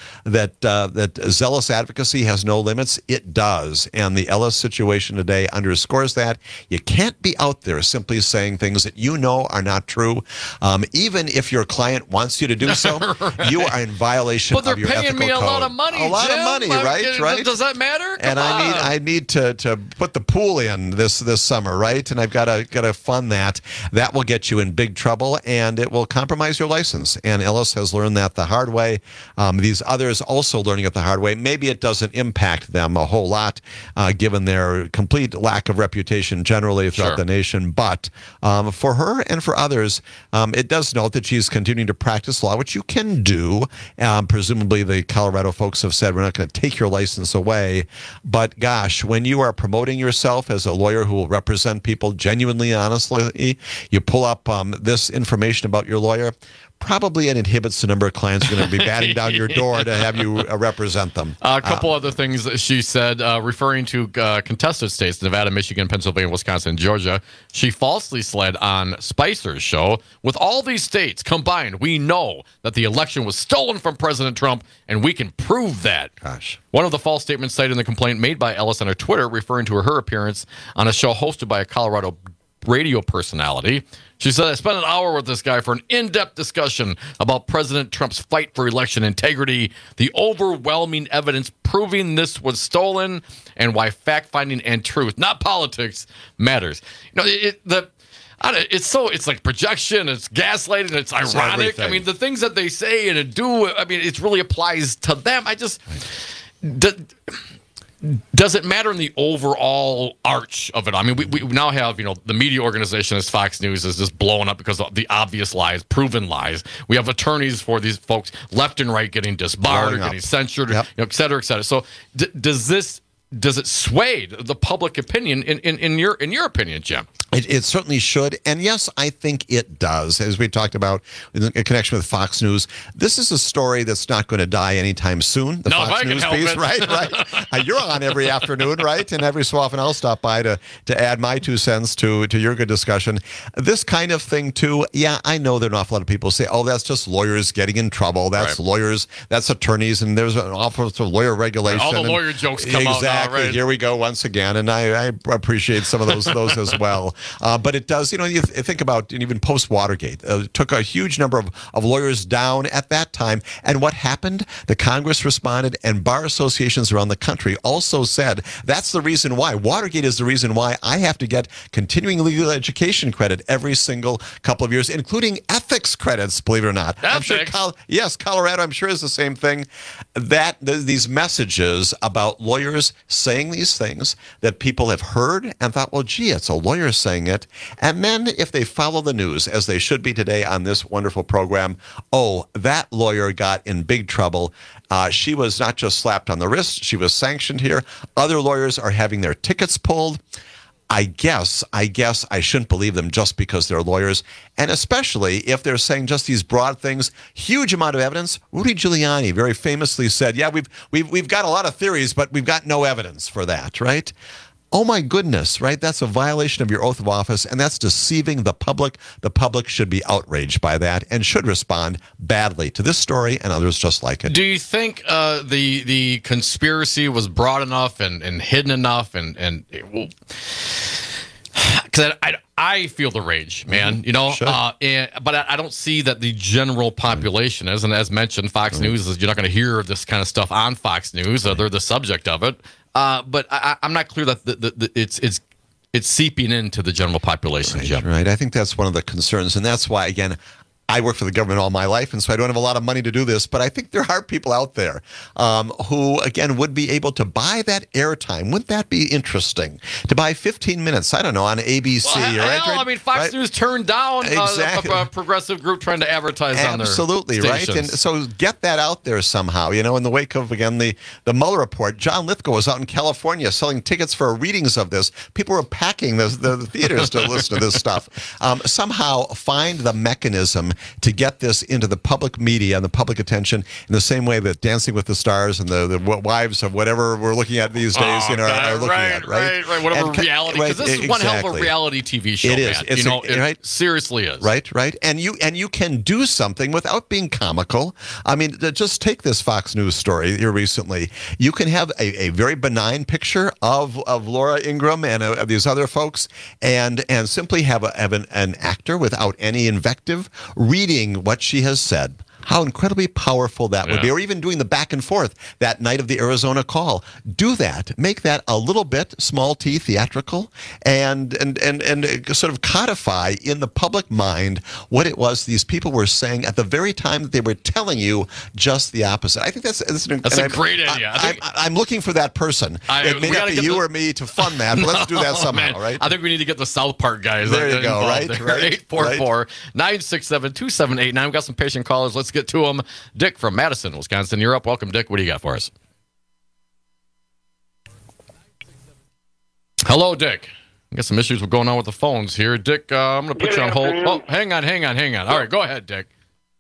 that zealous advocacy has no limits. It does. And the Ellis situation today underscores that. You can't be out there simply saying things that you know are not true. Even if your client wants you to do so, you are in violation of your ethical code. But they're paying me a lot of money, A lot of money, right? Does that matter? And I need to put the pool in this summer, right? And I've got to fund that. That will get you in big trouble, and it will compromise your license. And Ellis has learned that the hard way. These others also learning it the hard way. Maybe it doesn't impact them a whole lot, given their complete lack of reputation generally throughout the nation. But for her and for others, it does note that she's continuing to practice law, which you can do. Presumably, the Colorado folks have said, we're not going to take your license away. But gosh, when you are promoting yourself as a lawyer who will represent people genuinely and honestly, you pull up this information about your lawyer, probably it inhibits the number of clients who are going to be batting down your door to have you represent them. A couple other things that she said, referring to contested states, Nevada, Michigan, Pennsylvania, Wisconsin, and Georgia. She falsely said on Spicer's show, with all these states combined, we know that the election was stolen from President Trump, and we can prove that. Gosh. One of the false statements cited in the complaint made by Ellis on her Twitter, referring to her appearance on a show hosted by a Colorado radio personality. She said, I spent an hour with this guy for an in-depth discussion about President Trump's fight for election integrity, the overwhelming evidence proving this was stolen, and why fact-finding and truth, not politics, matters. You know, It's like projection, it's gaslighting, it's ironic. I mean, the things that they say and do, I mean, it really applies to them. Does it matter in the overall arch of it? I mean, we now have, the media organization as Fox News is just blowing up because of the obvious lies, proven lies. We have attorneys for these folks left and right getting disbarred or getting censured, et cetera, et cetera. So does it sway the public opinion in your opinion, Jim? It certainly should. And yes, I think it does. As we talked about in connection with Fox News, this is a story that's not going to die anytime soon. The Fox News piece, right? You're on every afternoon, right? And every so often I'll stop by to add my 2 cents to your good discussion. This kind of thing, too, yeah, I know there are an awful lot of people say, oh, that's just lawyers getting in trouble. That's lawyers, that's attorneys, and there's an awful lot of lawyer regulation. All the lawyer jokes come out now, right? Here we go once again, and I appreciate some of those as well. But it does, you think about even post-Watergate, took a huge number of lawyers down at that time. And what happened? The Congress responded, and bar associations around the country also said, that's the reason why. Watergate is the reason why I have to get continuing legal education credit every single couple of years, including ethics credits, believe it or not. I'm sure Colorado, I'm sure, is the same thing. These messages about lawyers saying these things that people have heard and thought, well, gee, it's a lawyer saying it. And then if they follow the news, as they should be today on this wonderful program, oh, that lawyer got in big trouble. She was not just slapped on the wrist, she was sanctioned here. Other lawyers are having their tickets pulled. I guess I shouldn't believe them just because they're lawyers, and especially if they're saying just these broad things. Huge amount of evidence. Rudy Giuliani very famously said, "Yeah, we've got a lot of theories, but we've got no evidence for that." Right? Oh my goodness, right? That's a violation of your oath of office, and that's deceiving the public. The public should be outraged by that and should respond badly to this story and others just like it. Do you think the conspiracy was broad enough and hidden enough and because I feel the rage, man, but I don't see that the general population is, and as mentioned, Fox News is, you're not going to hear this kind of stuff on Fox News. They're the subject of it. But I'm not clear that it's seeping into the general population, Jim. Right. I think that's one of the concerns, and that's why, again, I work for the government all my life, and so I don't have a lot of money to do this, but I think there are people out there who, again, would be able to buy that airtime. Wouldn't that be interesting? To buy 15 minutes, I don't know, on ABC. Well, I mean, Fox News turned down a progressive group trying to advertise on their stations. Right? And so get that out there somehow. In the wake of, again, the Mueller report, John Lithgow was out in California selling tickets for readings of this. People were packing the theaters to listen to this stuff. Somehow find the mechanism to get this into the public media and the public attention in the same way that Dancing with the Stars and the wives of whatever we're looking at these days are looking at, right? Right, whatever reality, because this is one hell of a reality TV show, it is. man. It seriously is. Right. And you can do something without being comical. I mean, just take this Fox News story here recently. You can have a very benign picture of Laura Ingraham and of these other folks and simply have an actor without any invective reading what she has said. How incredibly powerful that would be, or even doing the back and forth that night of the Arizona call. Do that. Make that a little bit small T theatrical, and sort of codify in the public mind what it was these people were saying at the very time that they were telling you just the opposite. I think that's a great idea. I'm looking for that person. It may not be you or me to fund that, but let's do that somehow, right? I think we need to get the South Park guys. There you go, right? 844-967-2789. We've got some patient callers. Let's get to them. Dick from Madison, Wisconsin. You're up. Welcome, Dick. What do you got for us? Hello, Dick. I got some issues going on with the phones here. Dick, I'm going to put you on hold. Oh, hang on. All right, go ahead, Dick.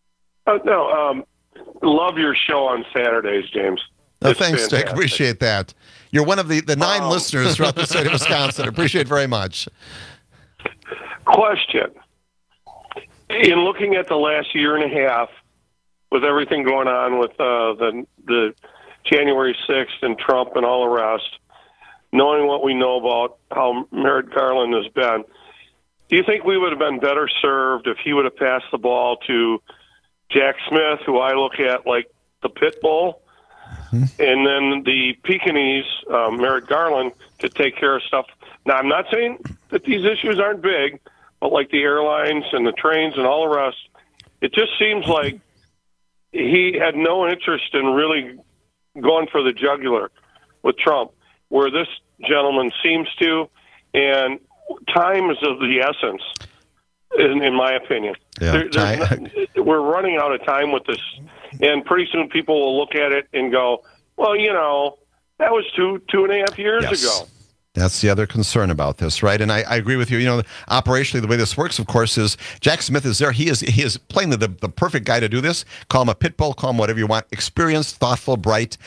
Love your show on Saturdays, James. Thanks, fantastic. Dick. Appreciate that. You're one of the 9 listeners throughout the state of Wisconsin. Appreciate it very much. Question. In looking at the last year and a half, with everything going on with the January 6th and Trump and all the rest, knowing what we know about how Merrick Garland has been, do you think we would have been better served if he would have passed the ball to Jack Smith, who I look at like the pit bull, and then the Pekingese, Merrick Garland, to take care of stuff? Now, I'm not saying that these issues aren't big, but like the airlines and the trains and all the rest, it just seems like he had no interest in really going for the jugular with Trump, where this gentleman seems to, and time is of the essence, in my opinion. Yeah, we're running out of time with this, and pretty soon people will look at it and go, well, that was 2.5 years ago. That's the other concern about this, right? And I agree with you. Operationally, the way this works, of course, is Jack Smith is there. He is plainly the perfect guy to do this. Call him a pit bull, call him whatever you want. Experienced, thoughtful, bright.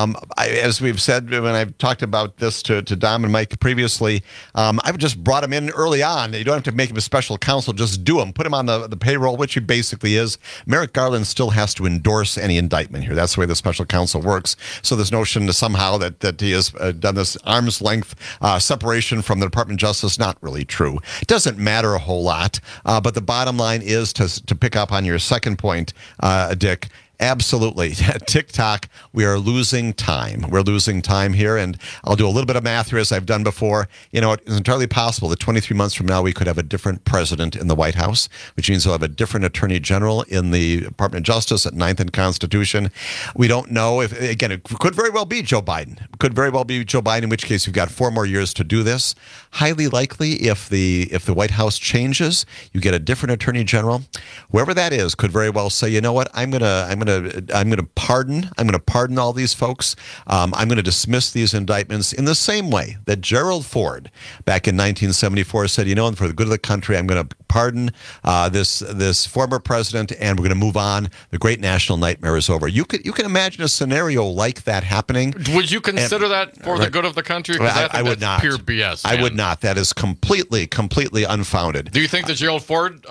As we've said when I've talked about this to Dom and Mike previously, I've just brought him in early on. You don't have to make him a special counsel. Just do him. Put him on the payroll, which he basically is. Merrick Garland still has to endorse any indictment here. That's the way the special counsel works. So this notion somehow that he has done this arm's length separation from the Department of Justice, not really true. It doesn't matter a whole lot, but the bottom line is to pick up on your second point, Dick. Absolutely. TikTok, we are losing time. We're losing time here, and I'll do a little bit of math here as I've done before. It's entirely possible that 23 months from now we could have a different president in the White House, which means we'll have a different attorney general in the Department of Justice at 9th and Constitution. We don't know if, again, it could very well be Joe Biden. It could very well be Joe Biden, in which case we've got 4 more years to do this. Highly likely, if the White House changes, you get a different attorney general. Whoever that is could very well say, you know what, I'm going to pardon all these folks. I'm going to dismiss these indictments in the same way that Gerald Ford back in 1974 said, and for the good of the country, I'm going to pardon this former president, and we're going to move on. The great national nightmare is over. You can imagine a scenario like that happening. Would you consider that for the good of the country? I would not. Pure BS. Man. I would not. That is completely unfounded. Do you think the Gerald Ford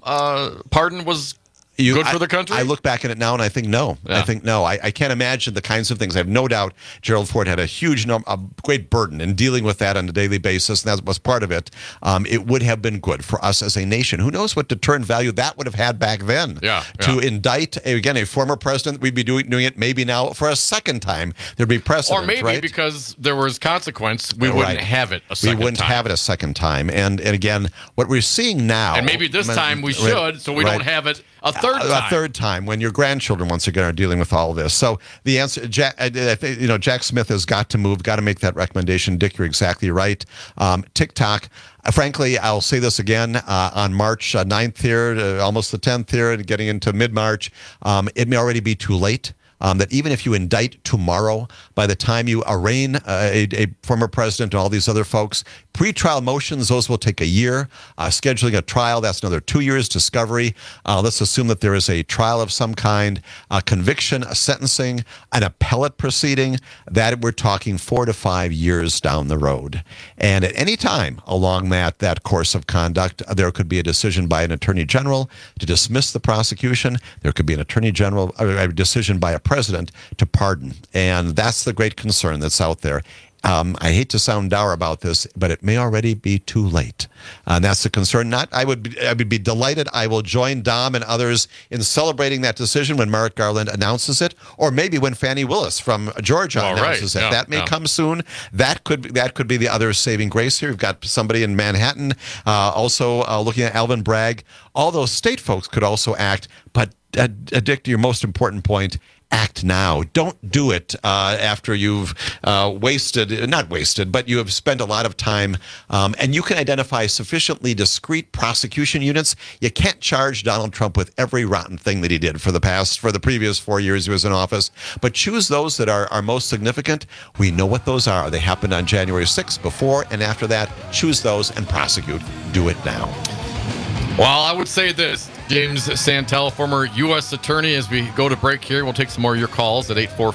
pardon was good for the country? I look back at it now and I think no. Yeah. I think no. I can't imagine the kinds of things. I have no doubt Gerald Ford had a great burden in dealing with that on a daily basis, and that was part of it. It would have been good for us as a nation. Who knows what deterrent value that would have had back then? To indict, a former president, we'd be doing it maybe now for a second time. There'd be precedent, or maybe because there was consequence, we wouldn't have it a second time. We wouldn't have it a second time. And again, what we're seeing now... And maybe this time we should, so we don't have it a third time when your grandchildren once again are dealing with all of this. So the answer, Jack Smith has got to move, got to make that recommendation. Dick, you're exactly right. TikTok, frankly, I'll say this again, on March 9th here, almost the 10th here, and getting into mid-March, it may already be too late. That even if you indict tomorrow, by the time you arraign a former president and all these other folks, pretrial motions, those will take a year. Scheduling a trial, that's another 2 years. Discovery, let's assume that there is a trial of some kind, a conviction, a sentencing, an appellate proceeding, that we're talking 4 to 5 years down the road. And at any time along that course of conduct, there could be a decision by an attorney general to dismiss the prosecution. There could be an attorney general, a decision by a president to pardon. And that's the great concern that's out there. I hate to sound dour about this, but it may already be too late. And that's the concern. I would be delighted. I will join Dom and others in celebrating that decision when Merrick Garland announces it, or maybe when Fannie Willis from Georgia announces it. That may come soon. That could be the other saving grace here. We've got somebody in Manhattan also looking at Alvin Bragg. All those state folks could also act, but Dick, to your most important point, act now. Don't do it after you've not wasted, but you have spent a lot of time, and you can identify sufficiently discrete prosecution units. You can't charge Donald Trump with every rotten thing that he did for the previous 4 years he was in office, but choose those that are most significant. We know what those are. They happened on January 6th, before and after that. Choose those and prosecute. Do it now. Well, I would say this, James Santel, former U.S. attorney. As we go to break here, we'll take some more of your calls at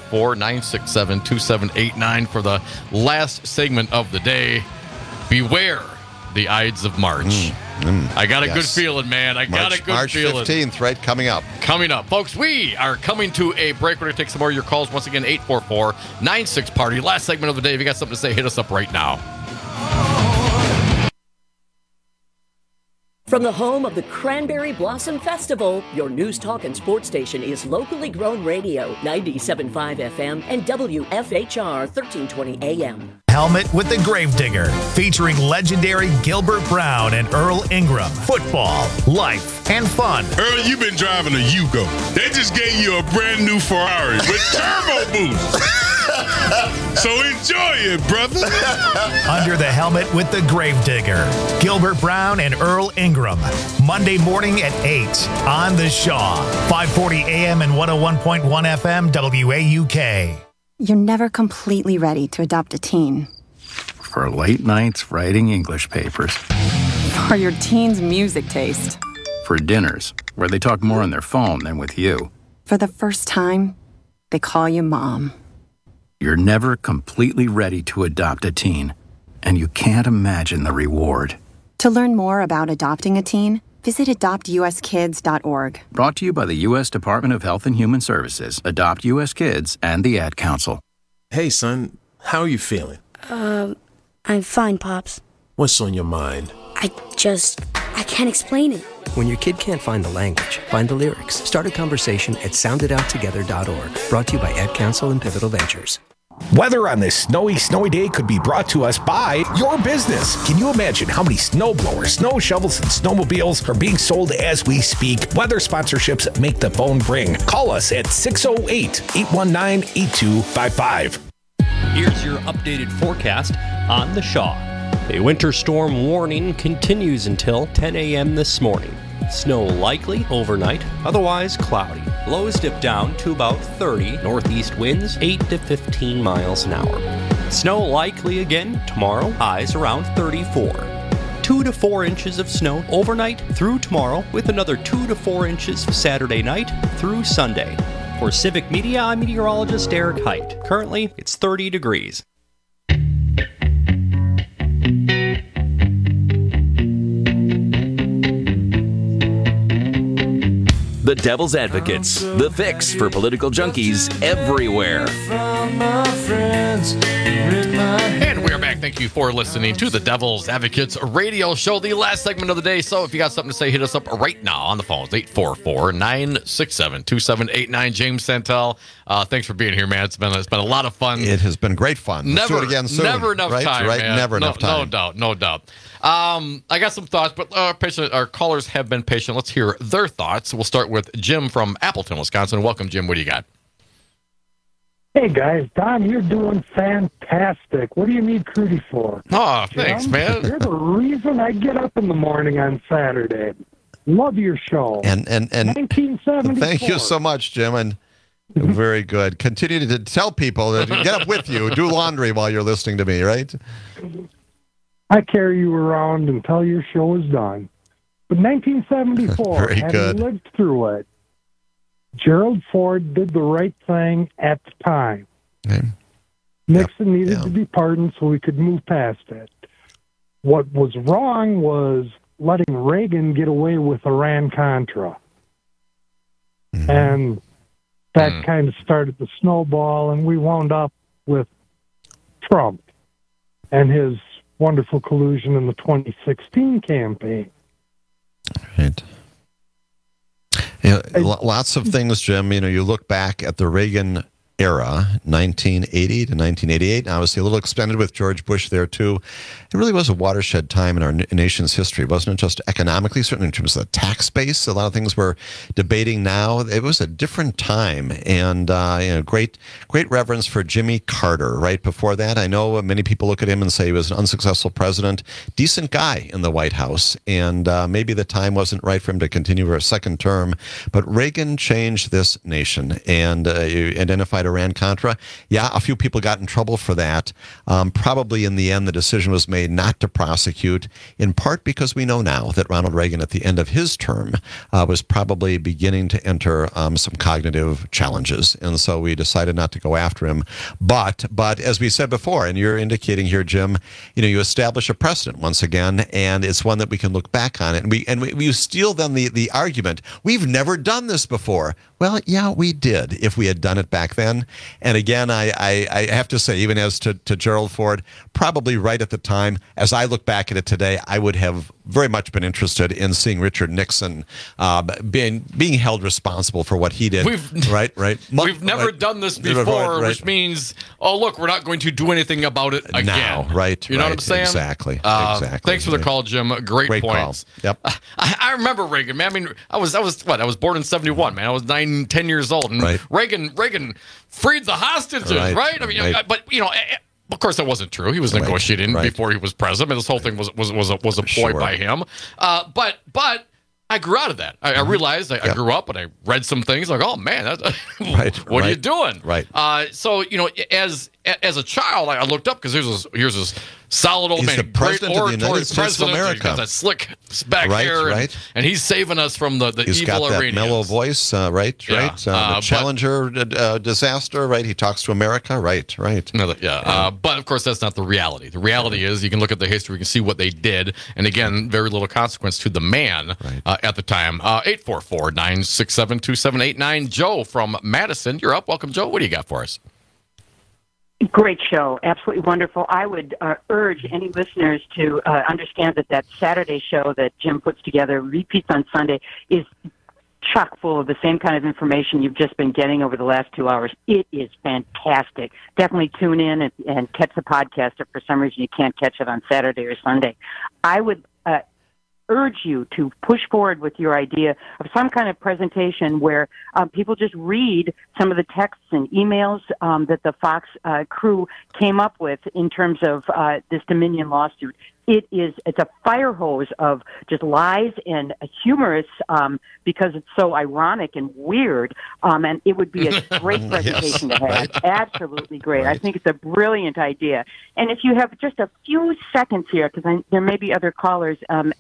844-967-2789 for the last segment of the day. Beware the Ides of March. I got a good feeling, man. March 15th, right? Coming up. Folks, we are coming to a break. We're going to take some more of your calls. Once again, 844-96-PARTY. Last segment of the day. If you got something to say, hit us up right now. From the home of the Cranberry Blossom Festival, your news, talk, and sports station is locally grown radio, 97.5 FM and WFHR 1320 AM. Helmet with the Gravedigger, featuring legendary Gilbert Brown and Earl Ingram. Football, life, and fun. Earl, you've been driving a Yugo. They just gave you a brand new Ferrari with turbo boost. So enjoy it, brother. Under the Helmet with the Gravedigger, Gilbert Brown and Earl Ingram. Monday morning at 8 on The Shaw. 540 AM and 101.1 FM WAUK. You're never completely ready to adopt a teen. For late nights writing English papers. For your teen's music taste. For dinners where they talk more on their phone than with you. For the first time, they call you mom. You're never completely ready to adopt a teen, and you can't imagine the reward. To learn more about adopting a teen, visit adoptuskids.org. Brought to you by the U.S. Department of Health and Human Services, Adopt U.S. Kids, and the Ad Council. Hey, son, how are you feeling? I'm fine, Pops. What's on your mind? I can't explain it. When your kid can't find the language, find the lyrics. Start a conversation at sounditouttogether.org. Brought to you by Ad Council and Pivotal Ventures. Weather on this snowy day could be brought to us by your business. Can you imagine how many snow blowers, snow shovels, and snowmobiles are being sold as we speak? Weather sponsorships make the phone ring. Call us at 608-819-8255. Here's your updated forecast on The Shaw. A winter storm warning continues until 10 a.m. this morning. Snow likely overnight, otherwise cloudy. Lows dip down to about 30, northeast winds 8 to 15 miles an hour. Snow likely again tomorrow, highs around 34. 2 to 4 inches of snow overnight through tomorrow, with another 2 to 4 inches Saturday night through Sunday. For Civic Media, I'm meteorologist Eric Height. Currently, it's 30 degrees. The Devil's Advocates, the fix for political junkies everywhere. And we're back. Thank you for listening to the Devil's Advocates radio show, the last segment of the day. So if you got something to say, hit us up right now on the phones, 844-967-2789. James Santel, thanks for being here, man. It's been a lot of fun. It has been great fun. Let's do it again soon. Never enough time, man. Never enough time. No doubt. I got some thoughts, but our callers have been patient. Let's hear their thoughts. We'll start with Jim from Appleton, Wisconsin. Welcome, Jim. What do you got? Hey, guys. Don, you're doing fantastic. What do you need Crudy for? Oh, thanks, man. You're the reason I get up in the morning on Saturday. Love your show. And 1974. Thank you so much, Jim. And very good. Continue to tell people that get up with you. Do laundry while you're listening to me, right? I carry you around until your show is done. But 1974, Very having good. lived through it, Gerald Ford did the right thing at the time. Okay. Nixon needed to be pardoned so we could move past it. What was wrong was letting Reagan get away with Iran-Contra. And that kind of started the snowball, and we wound up with Trump and his wonderful collusion in the 2016 campaign. Right. Lots of things, Jim. You look back at the Reagan era, 1980 to 1988, and obviously a little extended with George Bush there too. It really was a watershed time in our nation's history. It wasn't just economically, certainly in terms of the tax base. A lot of things we're debating now. It was a different time, and great reverence for Jimmy Carter. Right before that, I know many people look at him and say he was an unsuccessful president, decent guy in the White House, and maybe the time wasn't right for him to continue for a second term. But Reagan changed this nation, and you identified Iran-Contra. Yeah, a few people got in trouble for that. Probably in the end, the decision was made not to prosecute, in part because we know now that Ronald Reagan, at the end of his term, was probably beginning to enter some cognitive challenges. And so we decided not to go after him. But as we said before, and you're indicating here, Jim, you establish a precedent once again, and it's one that we can look back on it. And we steal then the argument, we've never done this before. Well, yeah, we did if we had done it back then. And again, I have to say, even as to Gerald Ford, probably right at the time, as I look back at it today, I would have very much been interested in seeing Richard Nixon being held responsible for what he did. Right. We've never done this before, which means, oh, look, we're not going to do anything about it again. Now, right. You know what I'm saying? Exactly. Thanks for the call, Jim. Great points. Call. Yep. I remember Reagan, man. I mean, I was born in 71, man. I was 10 years old, and Reagan freed the hostages, right? I mean, but of course, that wasn't true. He was negotiating before he was president. This whole thing was a ploy by him. But I grew out of that. I realized I grew up and I read some things like, oh man, what are you doing? Right. So as a child, I looked up because here's this solid old man, the president of the United States of America. He's got that slick back hair, and he's saving us from the he's evil got Iranians. that mellow voice, the Challenger disaster, right? He talks to America, right. But of course, that's not the reality. The reality is you can look at the history, you can see what they did, and again, very little consequence to the man at the time. 844-967-2789. Joe from Madison, you're up. Welcome, Joe. What do you got for us? Great show. Absolutely wonderful. I would urge any listeners to understand that Saturday show that Jim puts together, repeats on Sunday, is chock full of the same kind of information you've just been getting over the last 2 hours. It is fantastic. Definitely tune in and catch the podcast if for some reason you can't catch it on Saturday or Sunday. I would urge you to push forward with your idea of some kind of presentation where people just read some of the texts and emails that the Fox crew came up with in terms of this Dominion lawsuit. It's a fire hose of just lies and humorous because it's so ironic and weird. And it would be a great presentation to have. Absolutely great. I think it's a brilliant idea. And if you have just a few seconds here, because there may be other callers, can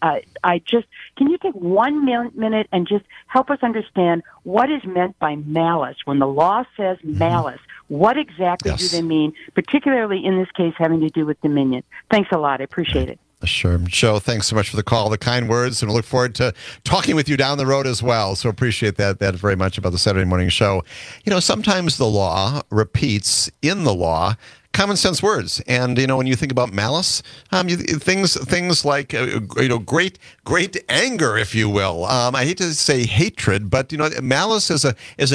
you take 1 minute and just help us understand what is meant by malice? When the law says malice, what exactly do they mean, particularly in this case having to do with Dominion? Thanks a lot. I appreciate it. Sure. Joe, thanks so much for the call, the kind words, and we look forward to talking with you down the road as well. So appreciate that very much about the Saturday morning show. Sometimes the law repeats in the law common sense words, and when you think about malice, things like great anger, if you will. I hate to say hatred, but malice is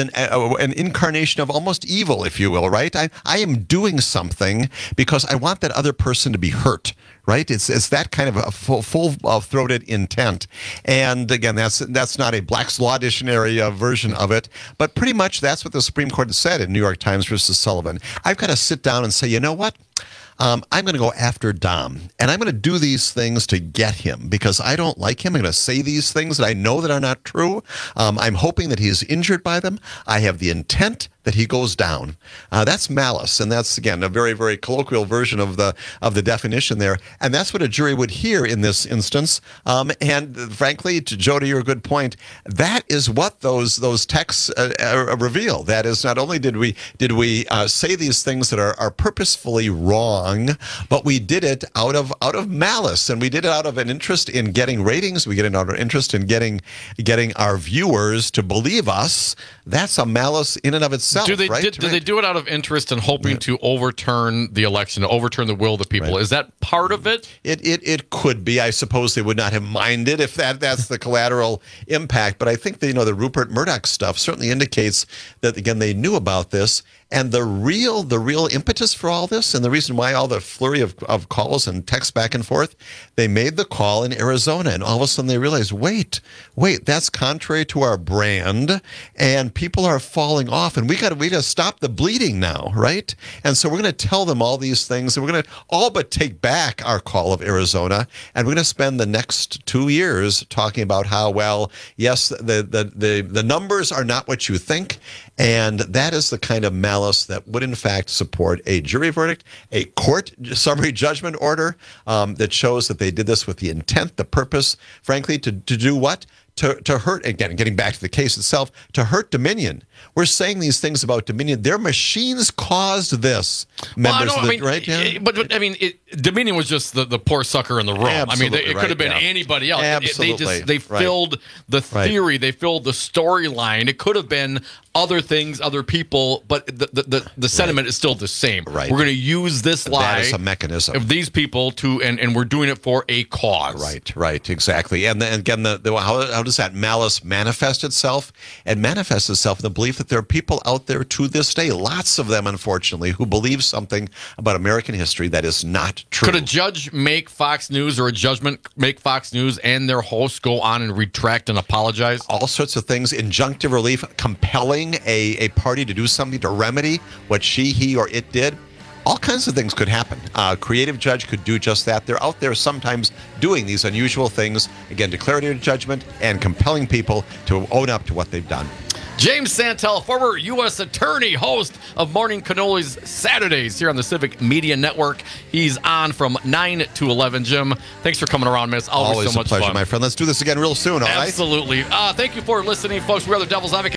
an incarnation of almost evil, if you will. Right? I am doing something because I want that other person to be hurt. Right? It's that kind of a full-throated intent, and again, that's not a Black's Law Dictionary version of it, but pretty much that's what the Supreme Court said in New York Times versus Sullivan. I've got to sit down and say, you know what? I'm going to go after Dom, and I'm going to do these things to get him because I don't like him. I'm going to say these things that I know that are not true. I'm hoping that he is injured by them. I have the intent that he goes down. That's malice, and that's, again, a very, very colloquial version of the definition there. And that's what a jury would hear in this instance. And frankly, Joe, to your good point, that is what those texts reveal. That is, not only did we say these things that are purposefully wrong, but we did it out of malice, and we did it out of an interest in getting ratings. We get it out of interest in getting our viewers to believe us. That's a malice in and of itself. Do they do it out of interest and hoping to overturn the election, to overturn the will of the people? Is that part of it? It could be. I suppose they would not have minded if that's the collateral impact. But I think the Rupert Murdoch stuff certainly indicates that, again, they knew about this. And the real impetus for all this, and the reason why all the flurry of calls and texts back and forth, they made the call in Arizona, and all of a sudden they realized, wait, that's contrary to our brand, and people are falling off, and we got to stop the bleeding now, right? And so we're going to tell them all these things, and we're going to all but take back our call of Arizona, and we're going to spend the next 2 years talking about how, well, yes, the numbers are not what you think, and that is the kind of malice that would, in fact, support a jury verdict, a court summary judgment order that shows that they did this with the intent, the purpose, frankly, to do what? to hurt, again, getting back to the case itself, to hurt Dominion. We're saying these things about Dominion. Their machines caused this. Members of the, right? Yeah. But I mean, Dominion was just the poor sucker in the room. Absolutely, I mean, it could have been anybody else. Absolutely. They filled the theory. They filled the storyline. It could have been other things, other people, but the sentiment is still the same. Right. We're going to use this lie that is a mechanism of these people to, and we're doing it for a cause. Right, exactly. And then, again, how does that malice manifest itself? It manifests itself in the belief that there are people out there to this day, lots of them, unfortunately, who believe something about American history that is not true. Could a judge make Fox News or a judgment make Fox News and their host go on and retract and apologize? All sorts of things. Injunctive relief, compelling a party to do something to remedy what he, or it did. All kinds of things could happen. A creative judge could do just that. They're out there sometimes doing these unusual things. Again, declarative judgment and compelling people to own up to what they've done. James Santel, former U.S. attorney, host of Morning Cannolis Saturdays here on the Civic Media Network. He's on from 9 to 11. Jim, thanks for coming around, man. It's always so much a pleasure, fun. My friend. Let's do this again real soon, all right? Absolutely. Thank you for listening, folks. We are the Devil's Advocate.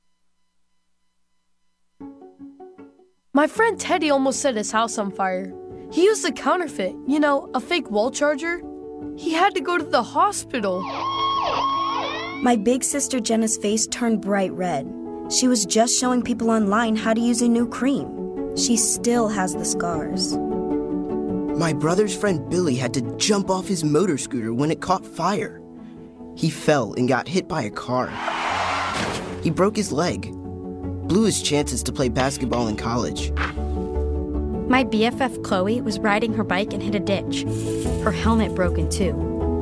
My friend Teddy almost set his house on fire. He used a counterfeit, a fake wall charger. He had to go to the hospital. My big sister Jenna's face turned bright red. She was just showing people online how to use a new cream. She still has the scars. My brother's friend Billy had to jump off his motor scooter when it caught fire. He fell and got hit by a car. He broke his leg. Blew his chances to play basketball in college. My BFF Chloe was riding her bike and hit a ditch. Her helmet broke in two.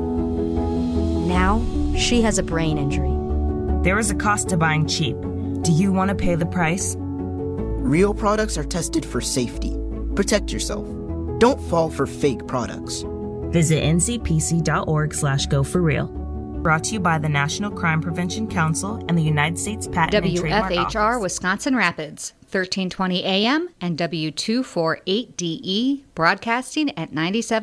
Now, she has a brain injury. There is a cost to buying cheap. Do you want to pay the price? Real products are tested for safety. Protect yourself. Don't fall for fake products. Visit ncpc.org/go4real. Brought to you by the National Crime Prevention Council and the United States Patent and Trademark Office. WFHR Wisconsin Rapids, 1320 AM and W248DE, broadcasting at 97.